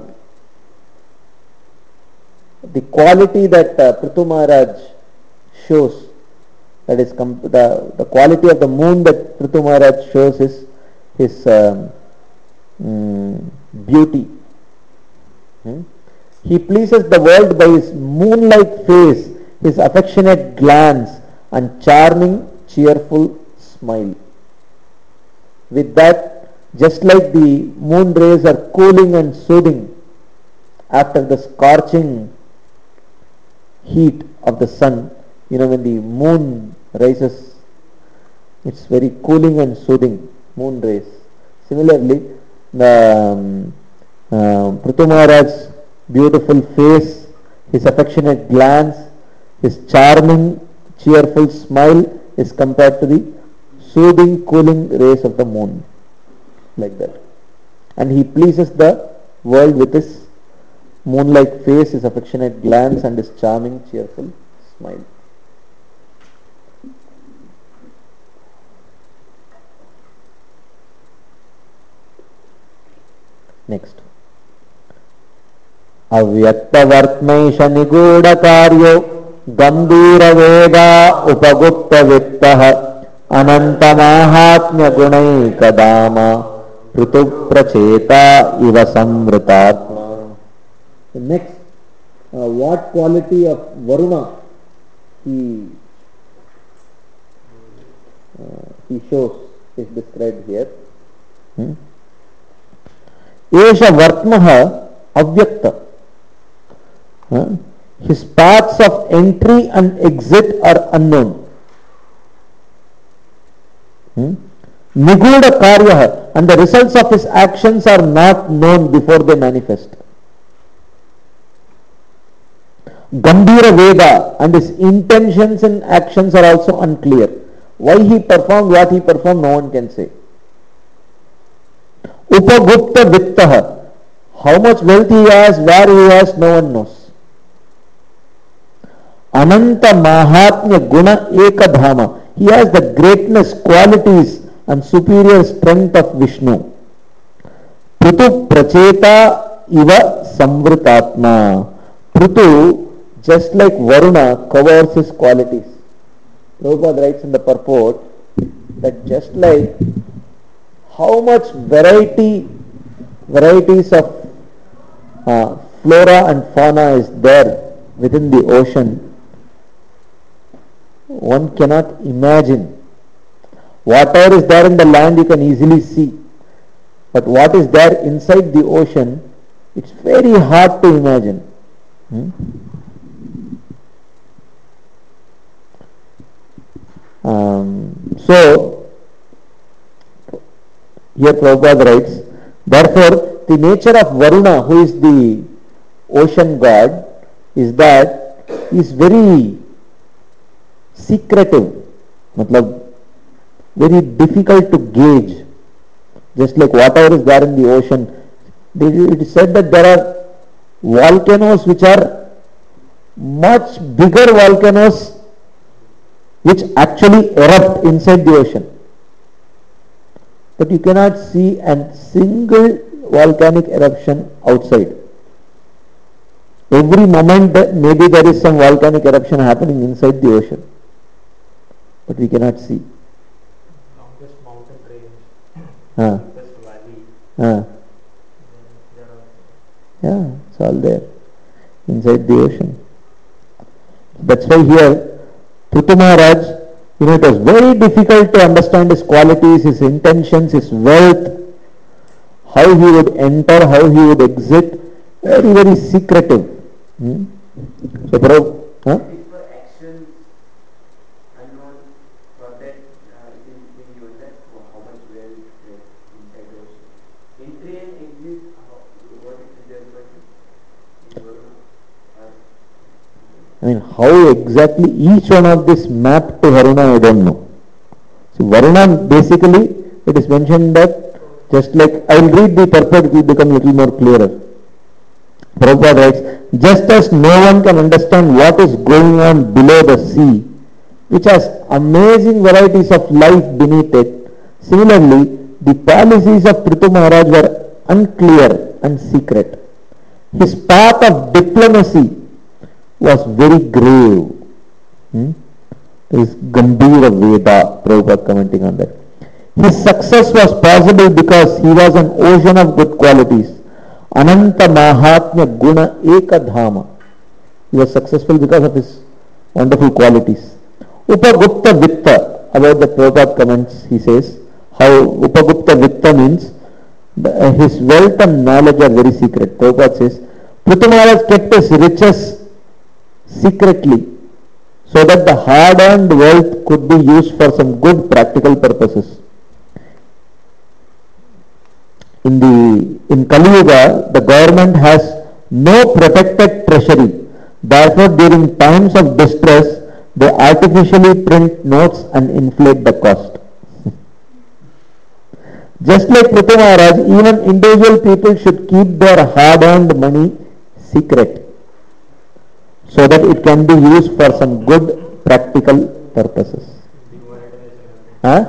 the quality that uh, Prithu Maharaj shows, that is comp- the, the quality of the moon that Prithu Maharaj shows is his um, mm, beauty. Hmm? He pleases the world by his moon-like face, his affectionate glance and charming, cheerful smile. With that, just like the moon rays are cooling and soothing after the scorching heat of the sun, you know, when the moon rises, it's very cooling and soothing, moon rays. Similarly, the um, uh, Prithu Maharaj's beautiful face, his affectionate glance, his charming, cheerful smile is compared to the soothing, cooling rays of the moon. Like that. And he pleases the world with his moon-like face, his affectionate glance and his charming, cheerful smile. Next. Avyaktavartmaisha niguda karyo gambhira veda upagupta vittaha ananta mahatmya gunaikadama Prutu pracheta iva samvritatma. The next, uh, what quality of Varuna he uh, he shows is described here. Hmm? Esha Vartmaha Avyakta. Huh? His paths of entry and exit are unknown. Hmm? Niguda Karyaha, and the results of his actions are not known before they manifest. Gambhira Veda, and his intentions and actions are also unclear. Why he performed what he performed, no one can say. Upagupta Vittaha, how much wealth he has, where he has, no one knows. Ananta Mahatmya Guna Ekadhama, he has the greatness, qualities and superior strength of Vishnu. Prutu Pracheta Iva Samvritatma. Prutu, just like Varuna, covers his qualities. Prabhupada writes in the purport that just like how much variety, varieties of uh, flora and fauna is there within the ocean, one cannot imagine. Whatever is there in the land you can easily see, but what is there inside the ocean, it's very hard to imagine. Hmm? Um, so, here Prabhupada writes, therefore, the nature of Varuna, who is the ocean god, is that he is very secretive, matlab, very difficult to gauge. Just like whatever is there in the ocean, it is said that there are volcanoes which are much bigger volcanoes which actually erupt inside the ocean. But you cannot see a single volcanic eruption outside. Every moment maybe there is some volcanic eruption happening inside the ocean, but we cannot see. Longest mountain range, Huh. deepest valley, Huh. there are Yeah, it's all there inside the ocean. That's why here Prithu Maharaj, you know, it was very difficult to understand his qualities, his intentions, his wealth, how he would enter, how he would exit, very, very secretive. Hmm? So, Prabhu, huh? If for actions unknown, for that uh, it is being given that for how much wealth is inside the ocean. Entry and exit, how, what it is there going to in Varuna or I mean, how exactly each one of this mapped to Varuna, I don't know. So, Varuna, basically, it is mentioned that, just like, I will read the purport, it will become a little more clearer. Prabhupada writes, just as no one can understand what is going on below the sea, which has amazing varieties of life beneath it, similarly, the policies of Prithu Maharaj were unclear and secret. His path of diplomacy was very grave. Hmm? This Gambhira Veda, Prabhupada commenting on that. His success was possible because he was an ocean of good qualities. Ananta Mahatmya Guna Ekadhama. He was successful because of his wonderful qualities. Upagupta Vitta, about the Prabhupada comments, he says, how Upagupta Vitta means the, uh, his wealth and knowledge are very secret. Prabhupada says, Prithu Maharaj kept his riches secretly so that the hard-earned wealth could be used for some good practical purposes. In the in Kali Yuga, the government has no protected treasury. Therefore, during times of distress, they artificially print notes and inflate the cost. Just like Prithu Maharaj, even individual people should keep their hard-earned money secret, so that it can be used for some good practical purposes. Huh?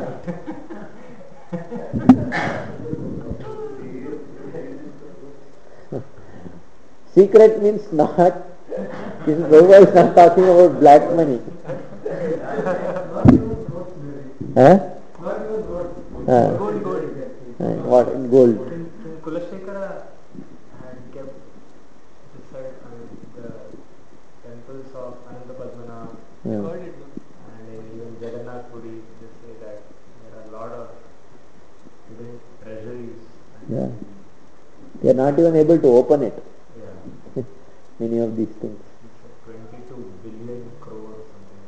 Secret means not, Prabhupada is not talking about black money. Huh? Huh? And what in gold? Then Kulashekara had kept beside I mean, the temples of Ananda Padmanabh Yeah. and even Jagannath Puri. They say that there are a lot of hidden treasuries. And Yeah. They are not even able to open it. yeah, Many of these things. it's like twenty-two billion crore or something.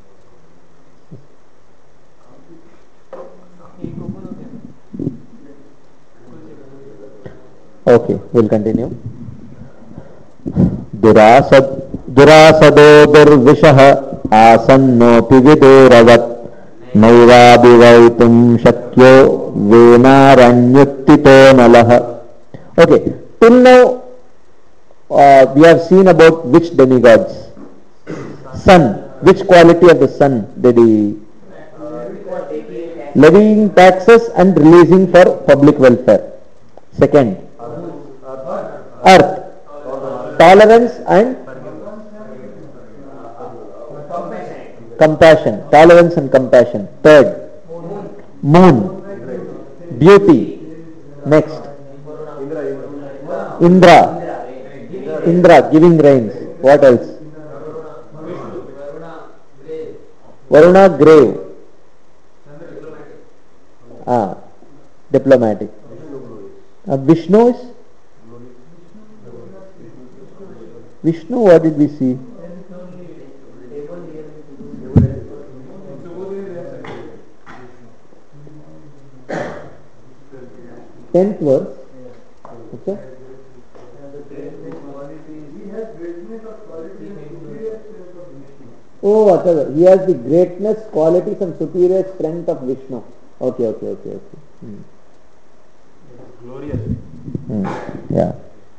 Okay, we'll continue. दुरासद दुरासदो दुर्विशः आसन्नोऽपि विदुरवत् नैवाभिवैतुं शक्यो वेनारण्युत्थितो नलः. Okay, till now uh, we have seen about which demigods. Sun. Which quality of the sun did he? Levying taxes and releasing for public welfare. Second, earth. Tolerance and compassion. Tolerance and compassion. Third, moon. Beauty. Next, Indra. Indra, giving rains. What else? Varuna, grave. Ah, diplomatic. Uh, Vishnu is? Vishnu, what did we see? Tenth verse. Okay. Oh, whatever. He has the greatness, qualities and superior strength of Vishnu. Okay, okay, okay, okay. Hmm. Glorious. Hmm. Yeah.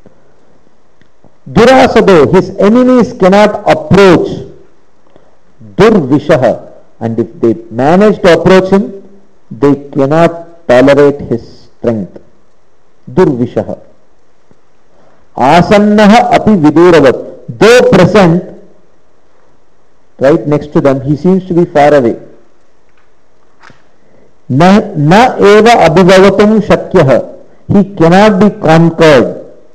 Durasado, his enemies cannot approach Durvishaha, and if they manage to approach him, they cannot tolerate his strength. Durvishaha. Asannaha api viduravat. Though present, right next to them, he seems to be far away. Na, na eva abhivavatam shakyaha. He cannot be conquered.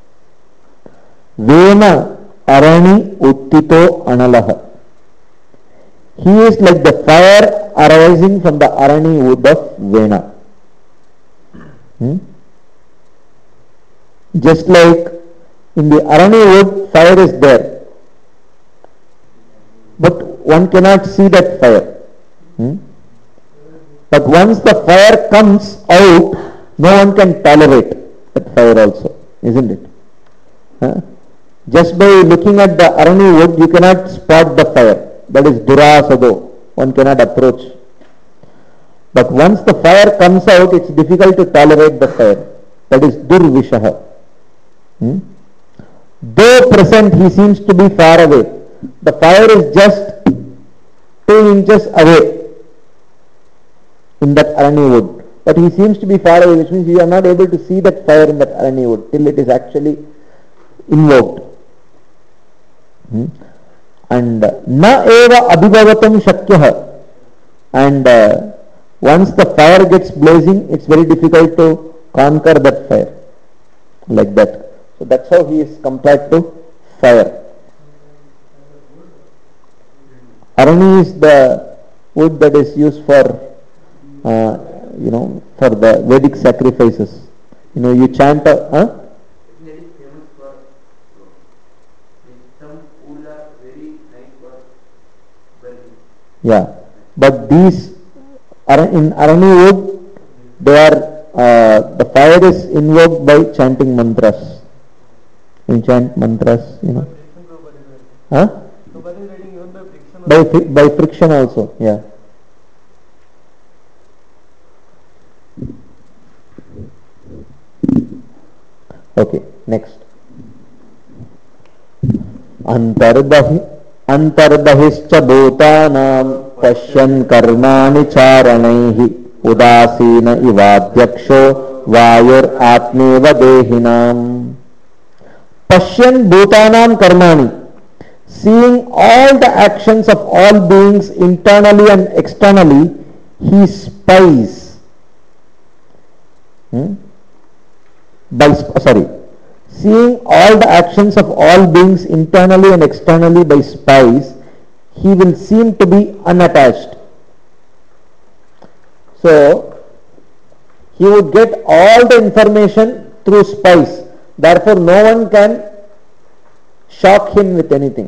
Vena arani uttito analaha. He is like the fire arising from the arani wood of Vena. Hmm? Just like in the arani wood, fire is there, but one cannot see that fire. Hmm? But once the fire comes out, no one can tolerate that fire also, isn't it? Huh? Just by looking at the arani wood, you cannot spot the fire. That is durasado. One cannot approach. But once the fire comes out, it's difficult to tolerate the fire. That is durvishaha. Hmm? Though present, he seems to be far away. The fire is just two inches away in that arani wood. But he seems to be far away, which means you are not able to see that fire in that arani wood till it is actually invoked. Hmm? And uh, na eva abhivavatam shakyaha. And uh, once the fire gets blazing, it's very difficult to conquer that fire. Like that. So that's how he is compared to fire. Arani is the wood that is used for, uh, you know, for the Vedic sacrifices. You know, you chant a, huh? Very famous for some wood are very nice for burning. Yeah. But these are in arani wood, they are uh, the fire is invoked by chanting mantras. You chant mantras, you know. Huh? By fri- by friction also, yeah. Okay, next. Antarbahi Antarbahischa bhutanam pashyan karmani charanaihi udasina ivadyaksho vayur atmeva dehinam. Pashyan bhutanam karmani. Seeing all the actions of all beings internally and externally, he spies. Hmm? by, sp- sorry, seeing all the actions of all beings internally and externally by spies, he will seem to be unattached. So, he would get all the information through spies. Therefore, no one can shock him with anything.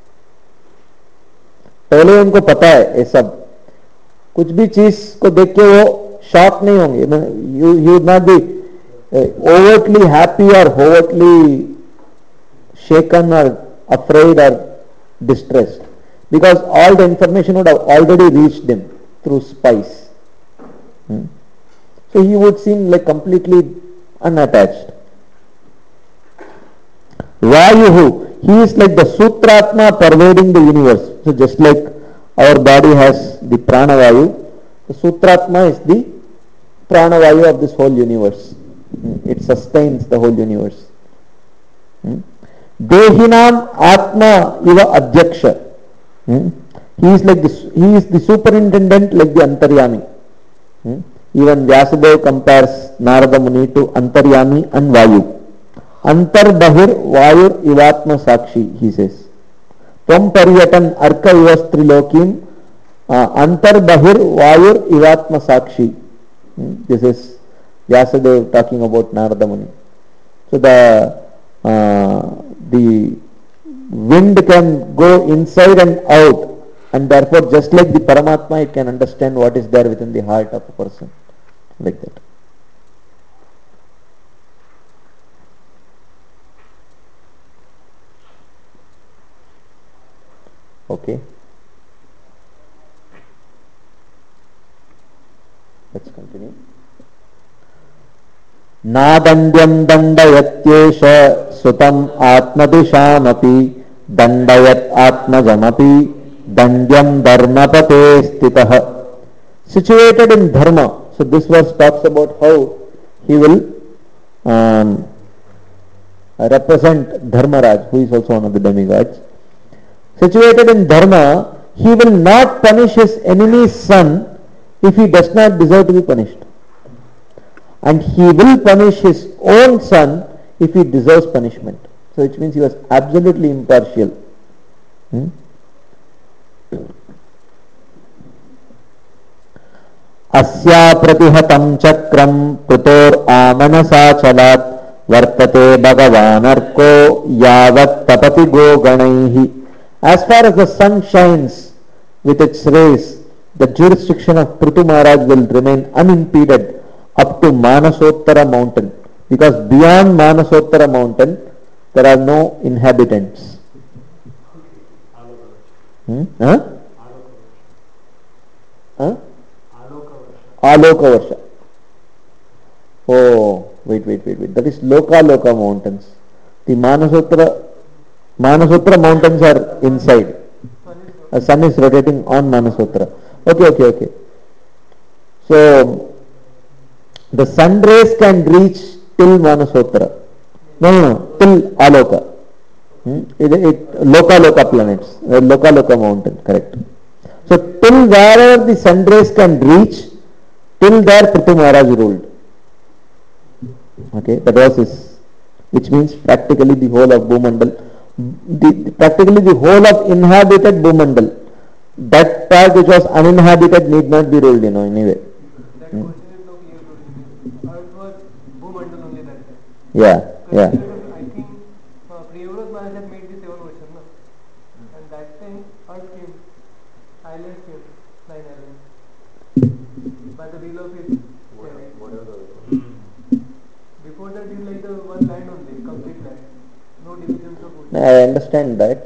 पहले उनको पता है ये सब, कुछ भी चीज को देख के वो शॉक नहीं होंगे. You you would not be overtly happy or overtly shaken or afraid or distressed, because all the information would have already reached him through spies. Hmm. So he would seem like completely unattached. Vayuhu, he is like the Sutratma pervading the universe. So just like our body has the Pranavayu, the Sutratma is the Pranavayu of this whole universe. It sustains the whole universe. Hmm. Dehinam Atma Iva Adhyaksha. Hmm. He is like this. He is the superintendent, like the Antaryami. Hmm. Even Vyasadeva compares Narada Muni to Antaryami and Vayu. Antar Bahir Vayur Ivatma Sakshi, he says. Tvam Paryatan Arka Ivastrilokim Antar Bahir Vayur Ivatma Sakshi. Hmm. This is Vyasadeva talking about Narada Muni. So the uh, the wind can go inside and out, and therefore just like the Paramatma, it can understand what is there within the heart of a person, like that. Okay. Let's continue. Nadandyam dandayatyesha sutam atmadishamapi dandayat atmajamapi dandyam dharmapate stitah. Situated in dharma. So this verse talks about how he will um, represent Dharmaraj, who is also one of the demigods. Situated in dharma, he will not punish his enemy's son if he does not deserve to be punished. And he will punish his own son if he deserves punishment. So which means he was absolutely impartial. Hmm? Asya pratihatam chakram putor amanasachalat vartate bhagavanarko yavat tapati go ganaihi. As far as the sun shines with its rays, the jurisdiction of Prithu Maharaj will remain unimpeded up to Manasottara mountain, because beyond Manasottara mountain there are no inhabitants. Hmm? Huh? Huh? Aloka Varsha. Oh, wait, wait, wait, wait. That is Loka Loka mountains. The Manasottara Manasottara mountains are inside. The sun is rotating on Manasottara. Okay, okay, okay. So the sun rays can reach till Manasottara. No, no, no, till Aloka. Hmm? It, it, Loka Loka planets. Uh, Loka Loka mountain, correct. So till wherever the sun rays can reach, till there Prithu Maharaj ruled. Okay, that was his, which means practically the whole of Bhumandal, the, practically the whole of inhabited Bhumandal. That part which was uninhabited need not be ruled, you know, anyway. That hmm. question is no clear to me. Earth was Bhumandal only that time. Yeah, yeah. I think uh, Priyavrata Maharaj had made the seven ocean, no? And that time Earth came, islands came, nine islands, by the will of his chariot. Before that is like the one land only, complete land. No divisions of ocean. I understand that.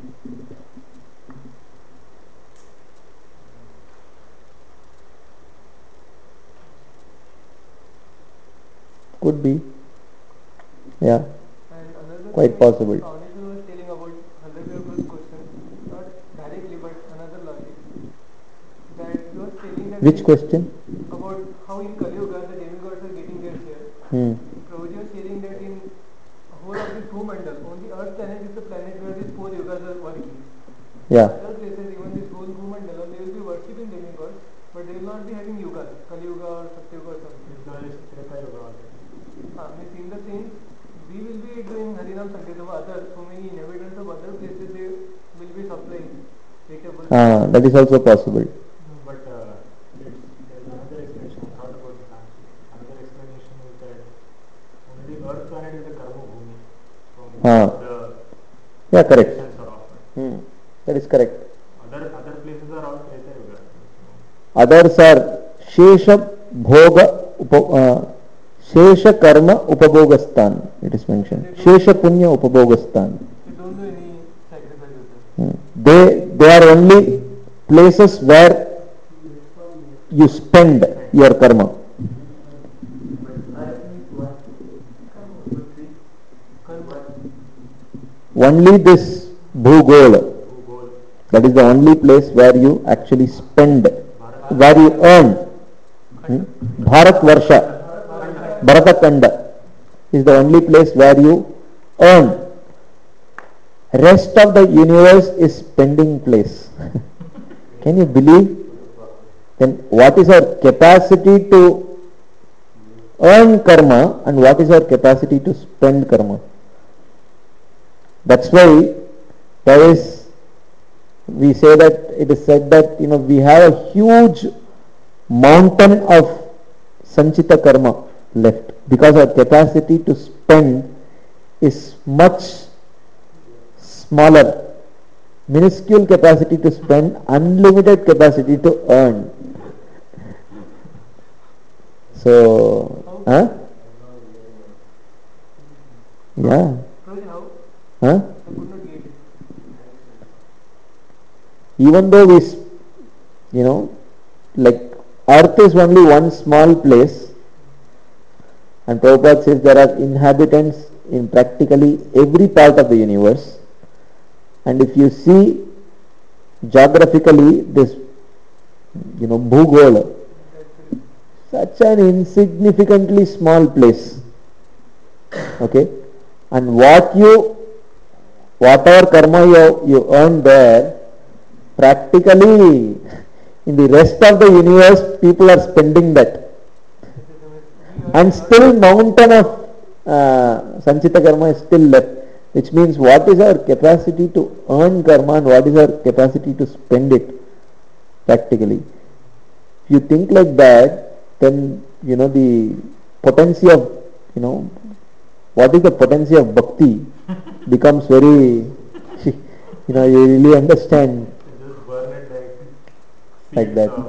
Could be. Yeah. Quite possible. Avnish was telling about Haldar's question, not directly but another logic. That he was telling that which question? About how in Kali Yuga the demigods are getting their share. Hmm. Prabhuji was sharing that in whole of this Bhumandal, only Earth planet is the planet where these four yugas are working. Yeah. Other places, even this whole Bhumandal, they will be worshipping demigods, but they will not be having yugas, Kali Yuga or Satya Yuga or something. Ah, means in the the sense, we will be doing Harinam Sankirtan of other, so many inhabitants of other places, they will be supplying eatable. Ah, that is also possible. But uh, it's, there's another explanation. I thought about this actually. Another explanation is that only Earth planet is the karma bhumi from Ah. the Yeah, correct. sense are offered. Hmm. That is correct. Other other places are all Treta Yuga. Others are Shesha Bhoga Upa, uh, Shesha Karma Upabogastan, it is mentioned. Shesha Punya Upabogastan. They don't do any sacrifice with them. Hmm. They, they are only places where you spend your karma. Only this Bhugol, Bhugol, that is the only place where you actually spend, where you earn. Hmm? Bharat Varsha, Bharatakanda is the only place where you earn. Rest of the universe is spending place. Can you believe? Then what is our capacity to earn karma and what is our capacity to spend karma? That's why there is, we say that it is said that, you know, we have a huge mountain of sanchita karma left because our capacity to spend is much smaller, minuscule capacity to spend, unlimited capacity to earn. So, huh? Yeah. Prabhuji, how? Huh? I could not get it. Even though we, s- you know, like Earth is only one small place, and Prabhupada says there are inhabitants in practically every part of the universe, and if you see geographically this, you know, Bhugola, such an insignificantly small place, okay, and what you, whatever karma you, you earn there, practically in the rest of the universe people are spending that, and still mountain of uh, sanchita karma is still left, which means what is our capacity to earn karma and what is our capacity to spend it practically. If you think like that, then you know the potency of, you know, what is the potency of bhakti becomes very, you know, you really understand just burn it like like seeds that. of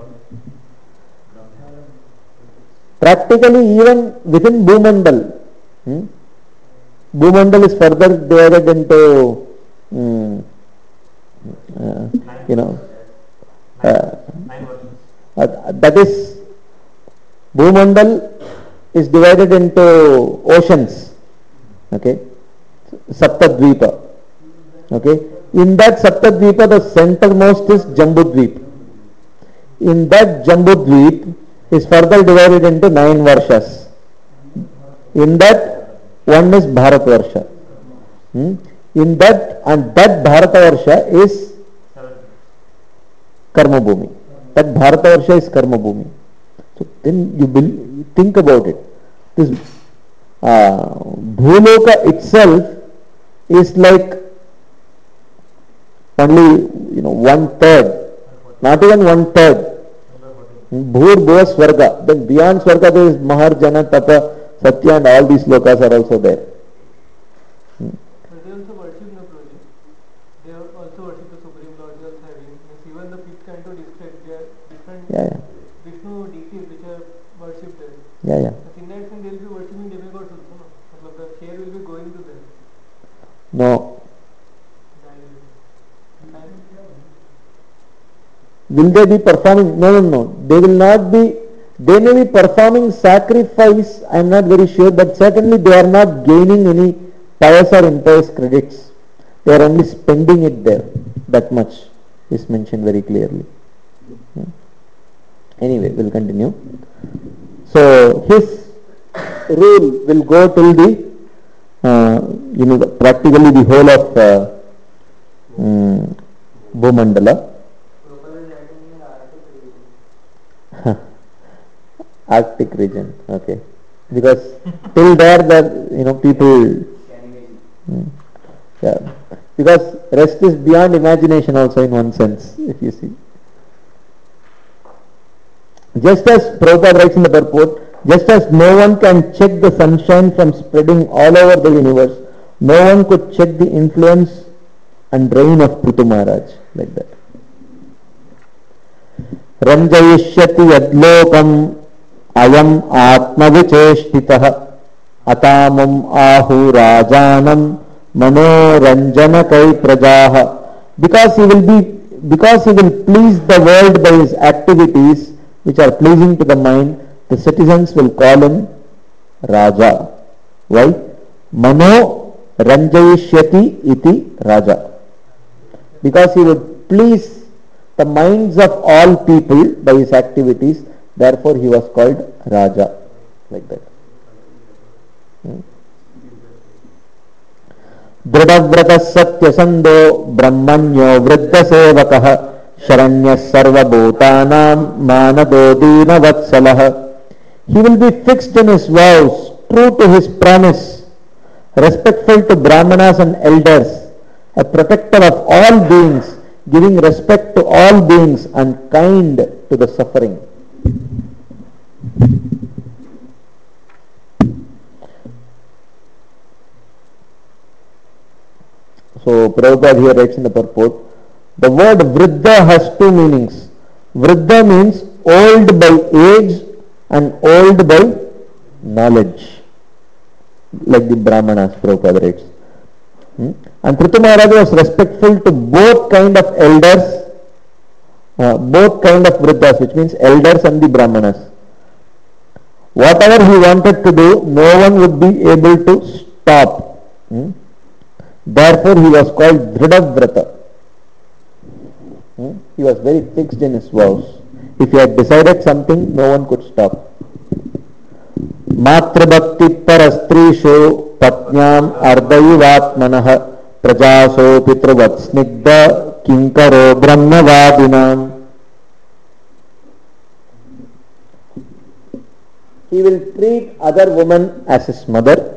Practically even within Bhumandal, hmm? Bhumandal is further divided into, hmm, uh, you know, uh, nine versions. uh, that is, Bhumandal is divided into oceans, okay, Saptadvipa, okay. In that Saptadvipa, the centermost is Jambudvip. In that Jambudvip is further divided into nine Varshas. In that, one is Bharatvarsha. Hmm? In that, and that Bharatavarsha is Karma Bhumi. That Bharatavarsha is Karma Bhumi. So then you will think about it. This uh, Bhuloka itself is like only, you know, one third, not even one third. Bhur Bhuva Swarga. Then beyond Swarga there is Maharjana, Tapa, Satya, and all these lokas are also there. But they also worship the Prabhuji. They also worship the Supreme Lord. They also having, means even the fifth canto described, they are different Yeah, yeah, Vishnu deities which are worshipped there. yeah, yeah. But in that sense they will be worshipping demigods also, no? Matlab the share will be going to them. No. And Will they be performing? No, no, no. They will not be. They may be performing sacrifice, I am not very sure, but certainly they are not gaining any pious or impious credits. They are only spending it there. That much is mentioned very clearly. Hmm. Anyway, we'll continue. So his rule will go till the, uh, you know, practically the whole of uh, um, Bhumandala. Arctic region, okay. because till there the you know people hmm, yeah, because rest is beyond imagination also in one sense, if you see. Just as Prabhupada writes in the purport, just as no one can check the sunshine from spreading all over the universe, no one could check the influence and reign of Prithu Maharaj, like that. Ranjayishyati yadlokam ayam atmavicheshtitah atamam ahu rajanam manoranjanakai prajaha. Because he will be, because he will please the world by his activities which are pleasing to the mind, the citizens will call him Raja. Why? Mano ranjayishyati iti Raja. Because he would please the minds of all people by his activities, therefore he was called Raja, like that. Hmm. Dridhavrata satyasando brahmanyo vriddha sevakah Sharanyas sarva bhutanam manado dina vatsalah. He will be fixed in his vows, true to his promise, respectful to brahmanas and elders, a protector of all beings, giving respect to all beings and kind to the suffering. So Prabhupada here writes in the purport, the word vriddha has two meanings. Vriddha means old by age and old by knowledge, like the Brahmanas, Prabhupada writes. Hmm? And Prithu Maharaj was respectful to both kind of elders, uh, both kind of vriddhas, which means elders and the Brahmanas. Whatever he wanted to do, no one would be able to stop. Hmm? Therefore he was called Dridhavrata. Hmm? He was very fixed in his vows. If he had decided something, no one could stop. Matra bhakti parastrisho patnyam ardaivatmanah prajaso pitruvat snigdha kinkaro brahmavadinam. He will treat other women as his mother.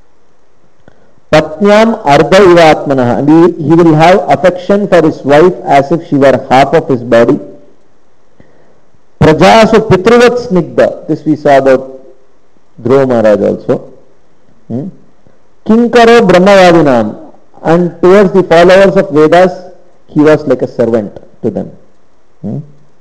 Patnyam ardha ivatmanah, and he, he will have affection for his wife as if she were half of his body. Prajasu pitruvat snigdha, this we saw about Dhruva Maharaj also. Hmm? Kinkaro brahmavadinam, and towards the followers of Vedas, he was like a servant to them. Hmm?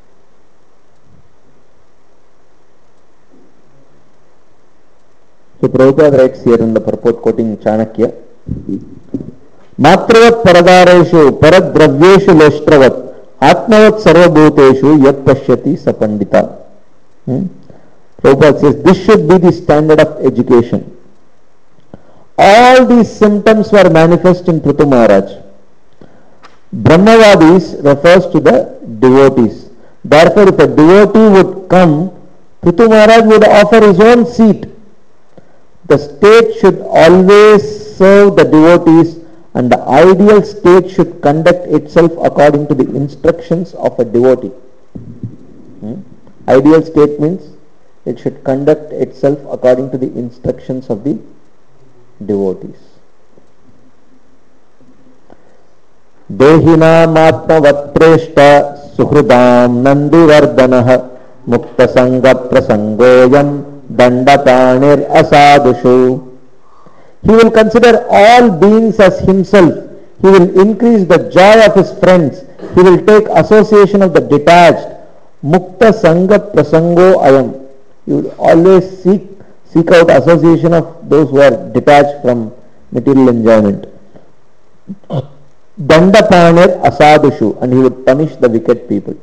So Prabhupada writes here in the purport quoting Chanakya, Matravat paradareshu paradravyeshu loshtravat atmavat sarvabhuteshu yat pashyati sapandita. Hmm? Prabhupada says this should be the standard of education. All these symptoms were manifest in Prithu Maharaj. Brahmavadis refers to the devotees. Therefore, if a devotee would come, Prithu Maharaj would offer his own seat. The state should always serve the devotees, and the ideal state should conduct itself according to the instructions of a devotee. Hmm? Ideal state means it should conduct itself according to the instructions of the devotees. Dehinam atmavat preshta suhridam nandivardhanah mukta sangha prasangoyam dandapanir asadushu. He will consider all beings as himself. He will increase the joy of his friends. He will take association of the detached. Mukta sangha prasango ayam. He will always seek seek out association of those who are detached from material enjoyment. Dandapanir asadushu, and he would punish the wicked people.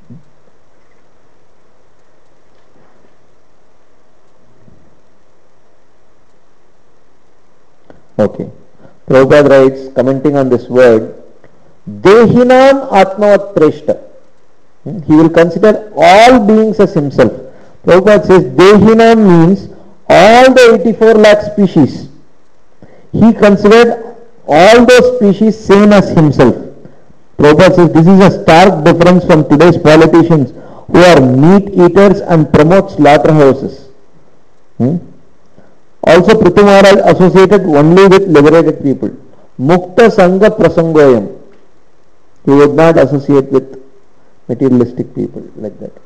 Okay. Prabhupada writes, commenting on this word, Dehinam atmavat preshta. He will consider all beings as himself. Prabhupada says Dehinam means all the eighty-four lakh species. He considered all those species same as himself. Prabhupada says this is a stark difference from today's politicians who are meat eaters and promote slaughterhouses. Hmm? Also, Prithu Maharaj associated only with liberated people. Mukta Sangha Prasangoyam. He would not associate with materialistic people like that.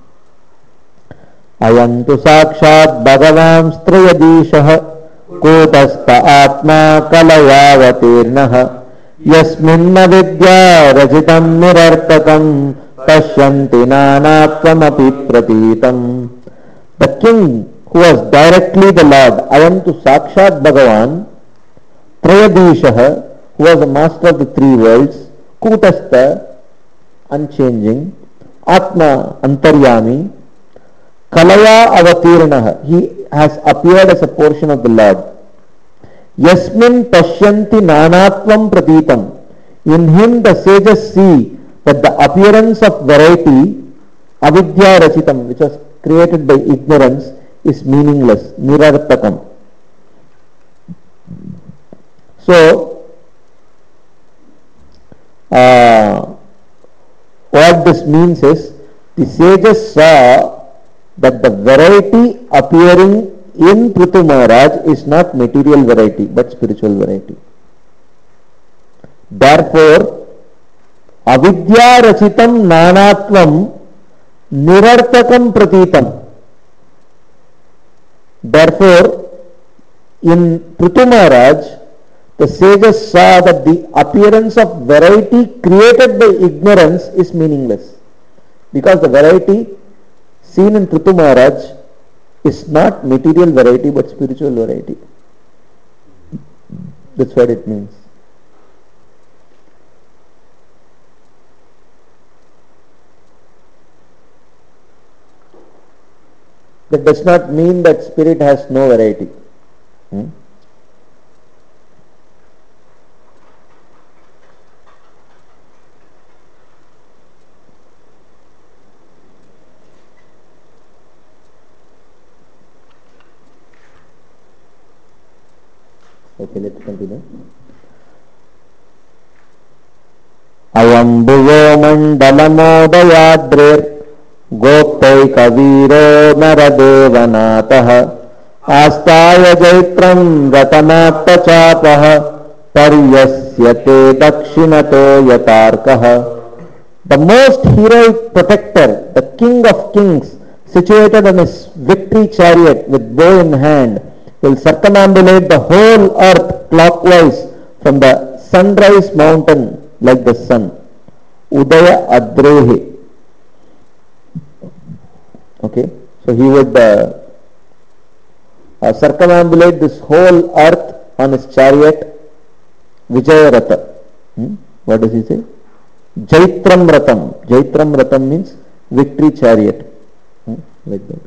Ayantu Sakshat Bhagavan Strayadishah Kotastha Atma Kalayavatirnaha Yasminna Vidya Rajitam Nirartakam Pashyanti Nanatvam Pratitam. The king who was directly the Lord, Ayantu Sakshat Bhagavan Trayadishah, who was the master of the three worlds, Kutastha, unchanging, Atma, Antaryami, Kalaya Avatiranaha, he has appeared as a portion of the Lord. Yasmin Pashyanti Nanatvam Pratitam, in him the sages see that the appearance of variety, Avidya Rachitam, which was created by ignorance, is meaningless, Nirartakam. So, uh, what this means is, the sages saw that the variety appearing in Prithu Maharaj is not material variety but spiritual variety. Therefore, Avidya Rachitam Nanatvam Nirartakam Pratitam. Therefore, in Prithu Maharaj, the sages saw that the appearance of variety created by ignorance is meaningless, because the variety seen in Prithu Maharaj is not material variety but spiritual variety. That's what it means. That does not mean that spirit has no variety. Hmm? Okay, let's continue. Ayambuvo mandalamodayadrir Goptaika Viro Naradevanataha Astaya Jaitram Ratanatta Chapaha Paryasyate Dakshinato Yatarkaha. The most heroic protector, the king of kings, situated on his victory chariot with bow in hand, will circumambulate the whole earth clockwise from the sunrise mountain like the sun. Udaya Adrehe. Okay, so he would uh, uh, circumambulate this whole earth on his chariot, Vijayarata. Hmm? What does he say? Jaitram Ratam. Jaitram Ratam means victory chariot. Hmm? Like that.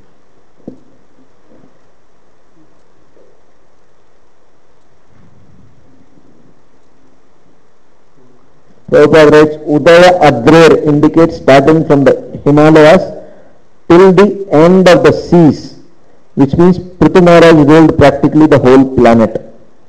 Prabhupada writes, Udaya Adrer indicates starting from the Himalayas till the end of the seas, which means Prithu Maharaj ruled practically the whole planet.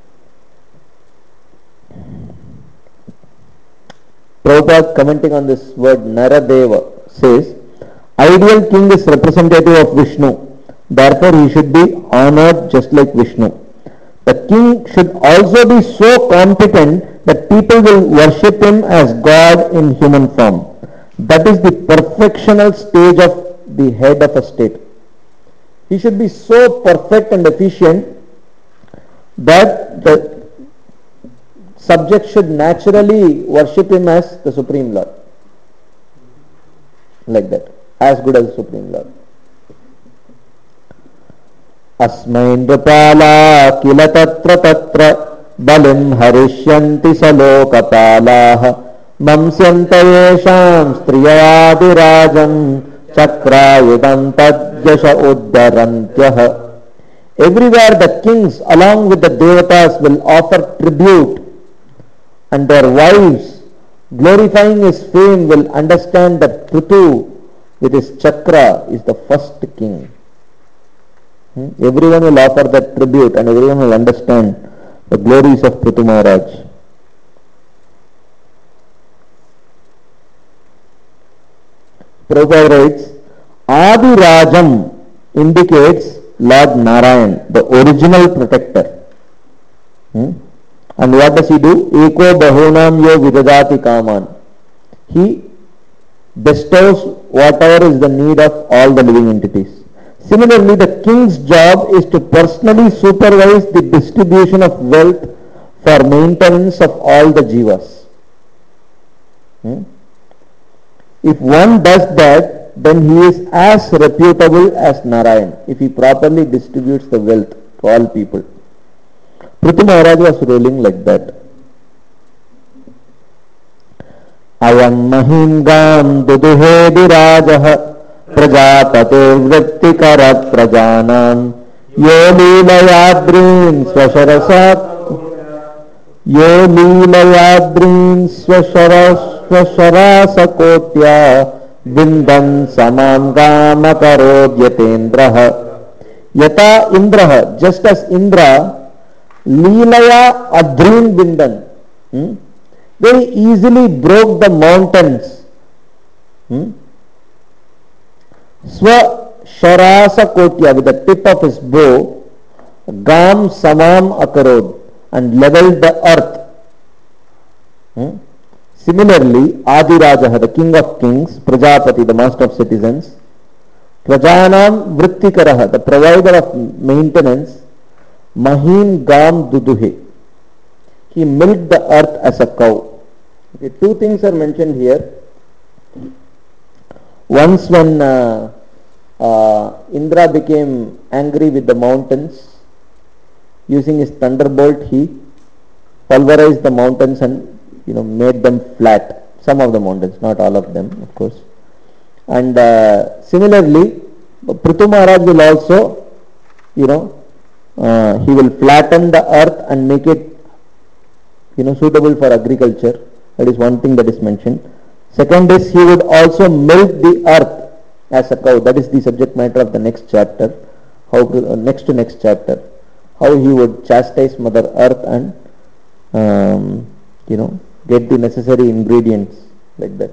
Prabhupada, commenting on this word Naradeva, says, ideal king is representative of Vishnu, therefore he should be honored just like Vishnu. The king should also be so competent that people will worship him as God in human form. That is the perfectional stage of the head of a state. He should be so perfect and efficient that the subject should naturally worship him as the Supreme Lord. Like that. As good as the Supreme Lord. Asmai nripala kila tatra tatra balim harishyanti salokapalaha mamsyanta yesham striyadirajan chakrayudam tadjasha uddarantyah. Everywhere the kings along with the devatas will offer tribute, and their wives glorifying his fame will understand that Prithu with his chakra is the first king. Hmm? Everyone will offer that tribute and everyone will understand the glories of Prithu Maharaj. Prabhupada writes, Adi Rajam indicates Lord Narayan, the original protector. Hmm? And what does he do? Eko bahunam yo vidadati kaman. He bestows whatever is the need of all the living entities. Similarly, the king's job is to personally supervise the distribution of wealth for maintenance of all the jivas. Hmm? If one does that, then he is as reputable as Narayan, if he properly distributes the wealth to all people. Prithu Maharaj was ruling like that. Ayam mahingam duduhe virajah prajapate vrittikara prajanam yo leelayadrin swasharasat yo leelayadrin swasharasakotya Vindan samam gama karodyatendraha yata indraha, just as Indra Leelaya adrin bindan, hmm? very easily broke the mountains. Hmm? Swa Sharasa Kotya, with the tip of his bow, Gam Samam Akarod, and leveled the earth. Hmm? Similarly, Adirajaha, the king of kings, Prajapati, the master of citizens, Prajanam Vrittikaraha, the provider of maintenance, Mahim Gam Duduhe, he milked the earth as a cow. Okay, two things are mentioned here. Once when uh, uh, Indra became angry with the mountains, using his thunderbolt, he pulverized the mountains and you know made them flat. Some of the mountains, not all of them, of course. And uh, similarly, Prithu Maharaj will also, you know, uh, he will flatten the earth and make it, you know, suitable for agriculture. That is one thing that is mentioned. Second is he would also milk the earth as a cow. That is the subject matter of the next chapter. How uh, next to next chapter, how he would chastise Mother Earth and um, you know get the necessary ingredients like that.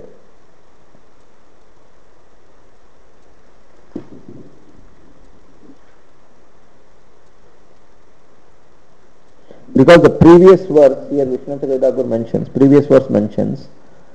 Because the previous verse here, Vishnu Thakur mentions, previous verse mentions,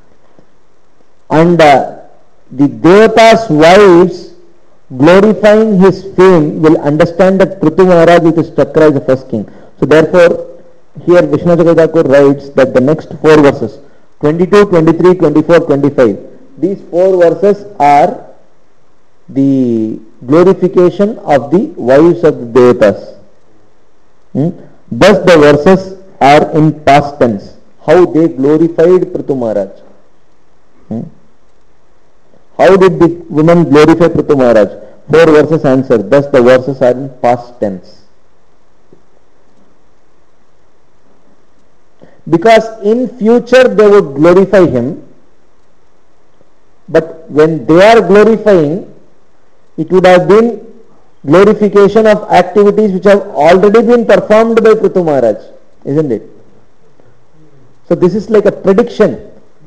and uh, the Devata's wives glorifying his fame will understand that Prithu Maharaj with his chakra is the first king. So therefore, here Vishnu Thakur writes that the next four verses, twenty-two, twenty-three, twenty-four, twenty-five, these four verses are the glorification of the wives of the Devatas. Hmm? Thus the verses are in past tense, how they glorified Prithu Maharaj. Hmm? How did the women glorify Prithu Maharaj? Four verses answer, thus the verses are in past tense. Because in future they would glorify him, but when they are glorifying, it would have been glorification of activities which have already been performed by Prithu Maharaj, isn't it? So this is like a prediction.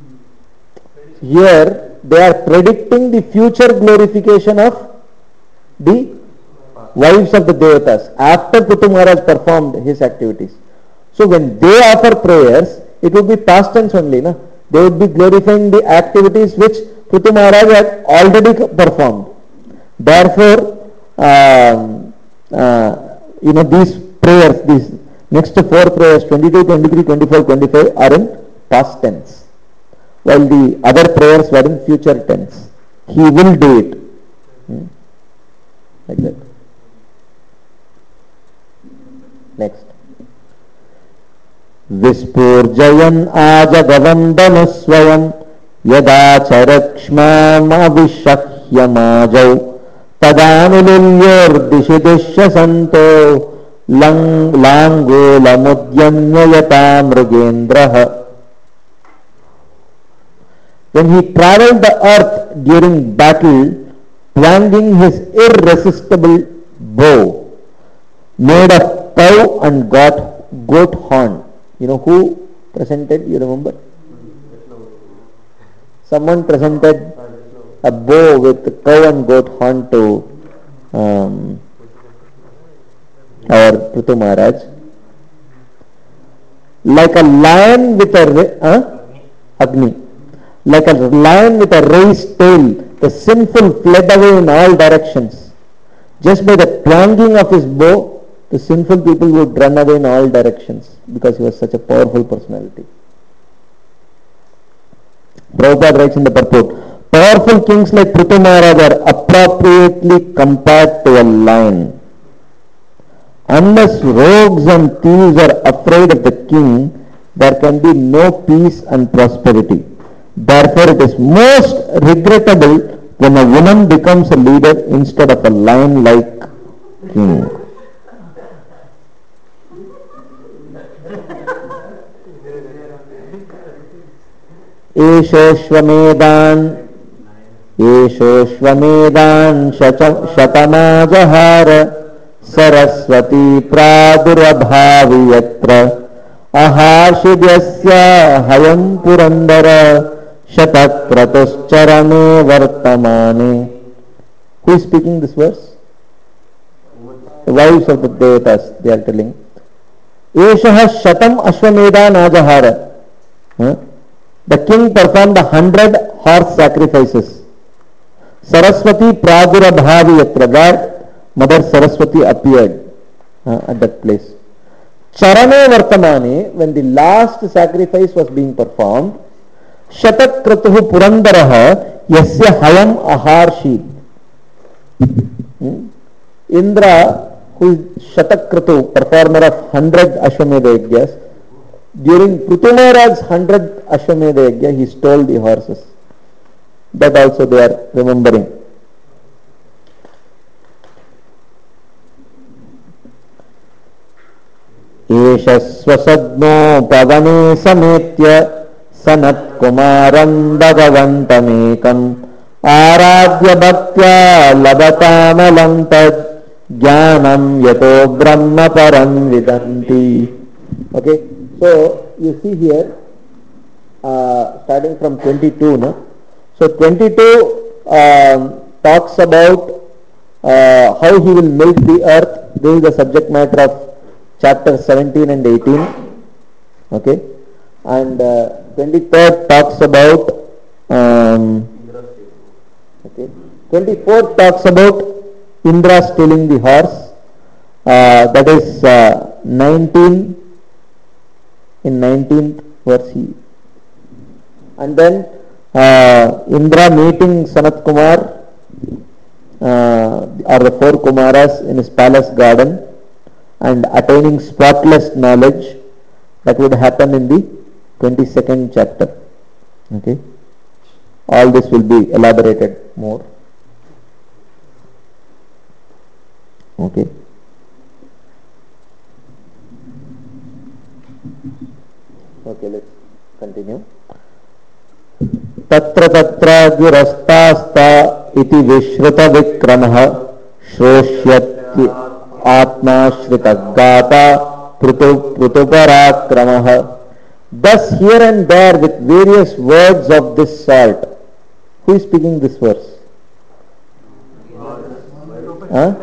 Here they are predicting the future glorification of the wives of the Devatas after Prithu Maharaj performed his activities. So when they offer prayers, it would be past tense only, no? They would be glorifying the activities which Prithu Maharaj had already performed. Therefore, Um, uh, you know, these prayers, these next four prayers, twenty-two, twenty-three, twenty-four, twenty-five are in past tense, while the other prayers were in future tense. He will do it. Hmm? Like that. Next. Vispurjayan ajagavandan swayam yadacharachmam avishakyamajau Tadanulilyordishu dishya santo lang langula mudhyanyayata mrigendraha. When he travelled the earth during battle, twanging his irresistible bow, made of cow and got goat horn. You know who presented? You remember? Someone presented a bow with cow and goat horn to um, our Prithu Maharaj. Like a lion with a ra- uh, Agni. Like a lion with a raised tail, the sinful fled away in all directions. Just by the twanging of his bow, the sinful people would run away in all directions because he was such a powerful personality. Prabhupada writes in the purport, powerful kings like Prithu Maharaj are appropriately compared to a lion. Unless rogues and thieves are afraid of the king, there can be no peace and prosperity. Therefore, it is most regrettable when a woman becomes a leader instead of a lion-like king. Eshoshvamedan Eshoshvamedan Shatamajahara Saraswati Pradurabhavi Yatra Aharshidhyasya Hayam Purandara Shatakratuscharane Vartamane. Who is speaking this verse? The wives of the Devatas, they are telling. Eshaha Shatam Ashwamedha Najahara. Huh? The king performed a hundred horse sacrifices. Saraswati Pradurabhavi Yatra, where Mother Saraswati appeared uh, at that place. Charane Vartamane, when the last sacrifice was being performed, Shatak Kratuhu Purandaraha Yasya Hayam Aharshi. Hmm? Indra, who is Shatak Kratu, performer of hundred Ashwamedha Yajnas, during Prithu Maharaj's hundred Ashwamedha Yajna, he stole the horses. That also they are remembering. Esha Swasadno Pavane Sametya Sanat Kumaram Bhagavantamekam Aradhya Bhaktya Labatamalam Tad Jnanam Yato Brahma Param Vidanti. Okay, so you see here, uh, starting from twenty-two, no? So twenty-two um, talks about uh, how he will make the earth. This is the subject matter of chapter seventeen and eighteen. Okay, and uh, twenty-third talks about um, okay, twenty-fourth talks about Indra stealing the horse. Uh, that is uh, nineteen. In nineteenth verse he. And then uh, Indra meeting Sanat Kumar uh, or the four Kumaras in his palace garden and attaining spotless knowledge. That would happen in the twenty-second chapter. Okay. All this will be elaborated more. Okay. Okay, let's continue. Tatra tatra girastasta iti vishruta vikramah shoshyati atma shritagata prutu prutuparakramaha. Thus here and there with various words of this sort. Who is speaking this verse? Huh?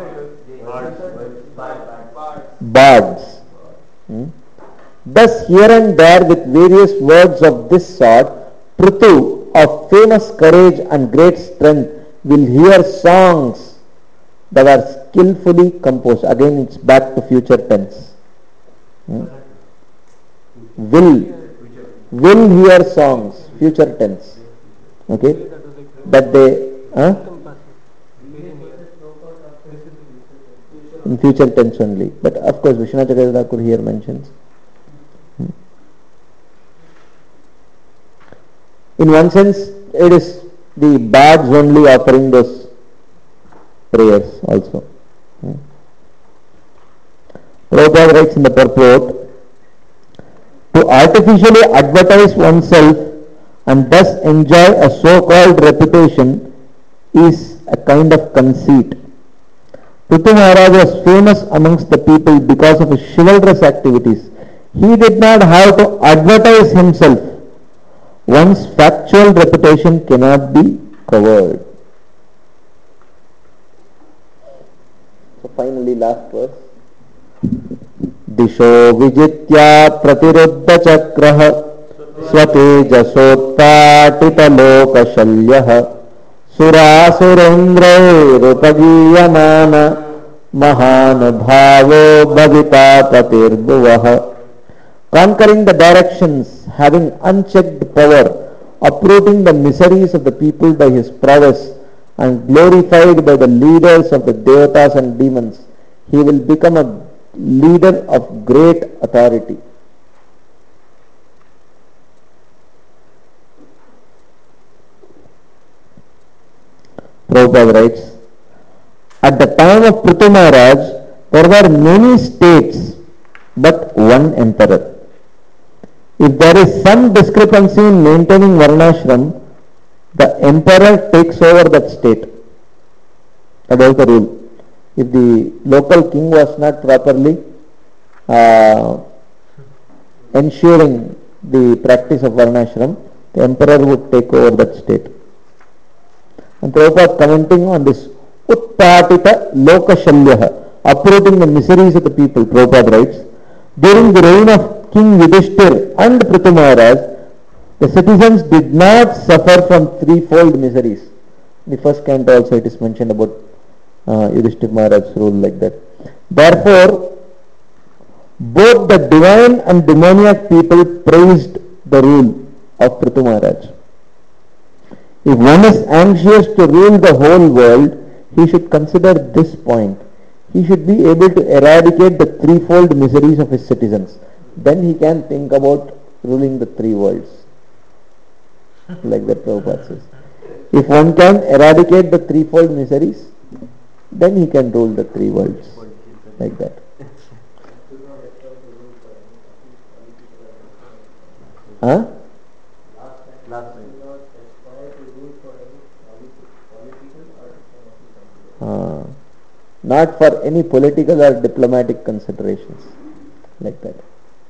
Bards. Hmm? Thus here and there with various words of this sort, Prithu of famous courage and great strength will hear songs that are skillfully composed. Again it's back to future tense. Hmm? Will. Will hear songs, future tense. Okay? That they, huh? In future tense only. But of course Vishwanath Chakravarti could here mentions. In one sense, it is the bards only offering those prayers also. Hmm. Prabhupada writes in the purport, to artificially advertise oneself and thus enjoy a so-called reputation is a kind of conceit. Prithu Maharaj was famous amongst the people because of his chivalrous activities. He did not have to advertise himself. One's factual reputation cannot be covered. So finally, last verse. दिशो विजित्या प्रतिरुद्ध चक्रः स्वतेजसोत्पाटितलोकशल्यः सुरासुरेन्द्रैरुपगीयमान महानुभावो भविता पतिर्भुवः. Conquering the directions, having unchecked power, uprooting the miseries of the people by his prowess, and glorified by the leaders of the devatas and demons, he will become a leader of great authority. Prabhupada writes, at the time of Prithu Maharaj, there were many states but one emperor. If there is some discrepancy in maintaining Varnashram, the emperor takes over that state. That was the rule. If the local king was not properly uh, ensuring the practice of Varnashram, the emperor would take over that state. And Prabhupada commenting on this Utpatita Lokashalyaha, uprooting the miseries of the people, Prabhupada writes, during the reign of King Yudhishthir and Prithu Maharaj, the citizens did not suffer from threefold miseries. In the first canto also it is mentioned about uh, Yudhishthir Maharaj's rule like that. Therefore, both the divine and demoniac people praised the rule of Prithu Maharaj. If one is anxious to rule the whole world, he should consider this point. He should be able to eradicate the threefold miseries of his citizens. Then he can think about ruling the three worlds. Like that Prabhupada says. If one can eradicate the threefold miseries, then he can rule the three worlds. Like that. Huh? Uh, not for any political or diplomatic considerations. Like that.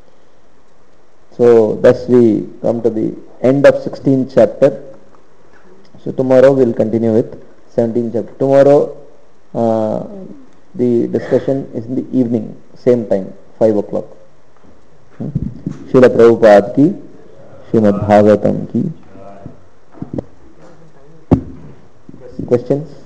So thus we come to the end of sixteenth chapter. So tomorrow we will continue with seventeenth chapter. Tomorrow uh, the discussion is in the evening, same time, five o'clock. Hmm? Srila Prabhupada ki, Srimad Bhagavatam ki. Questions?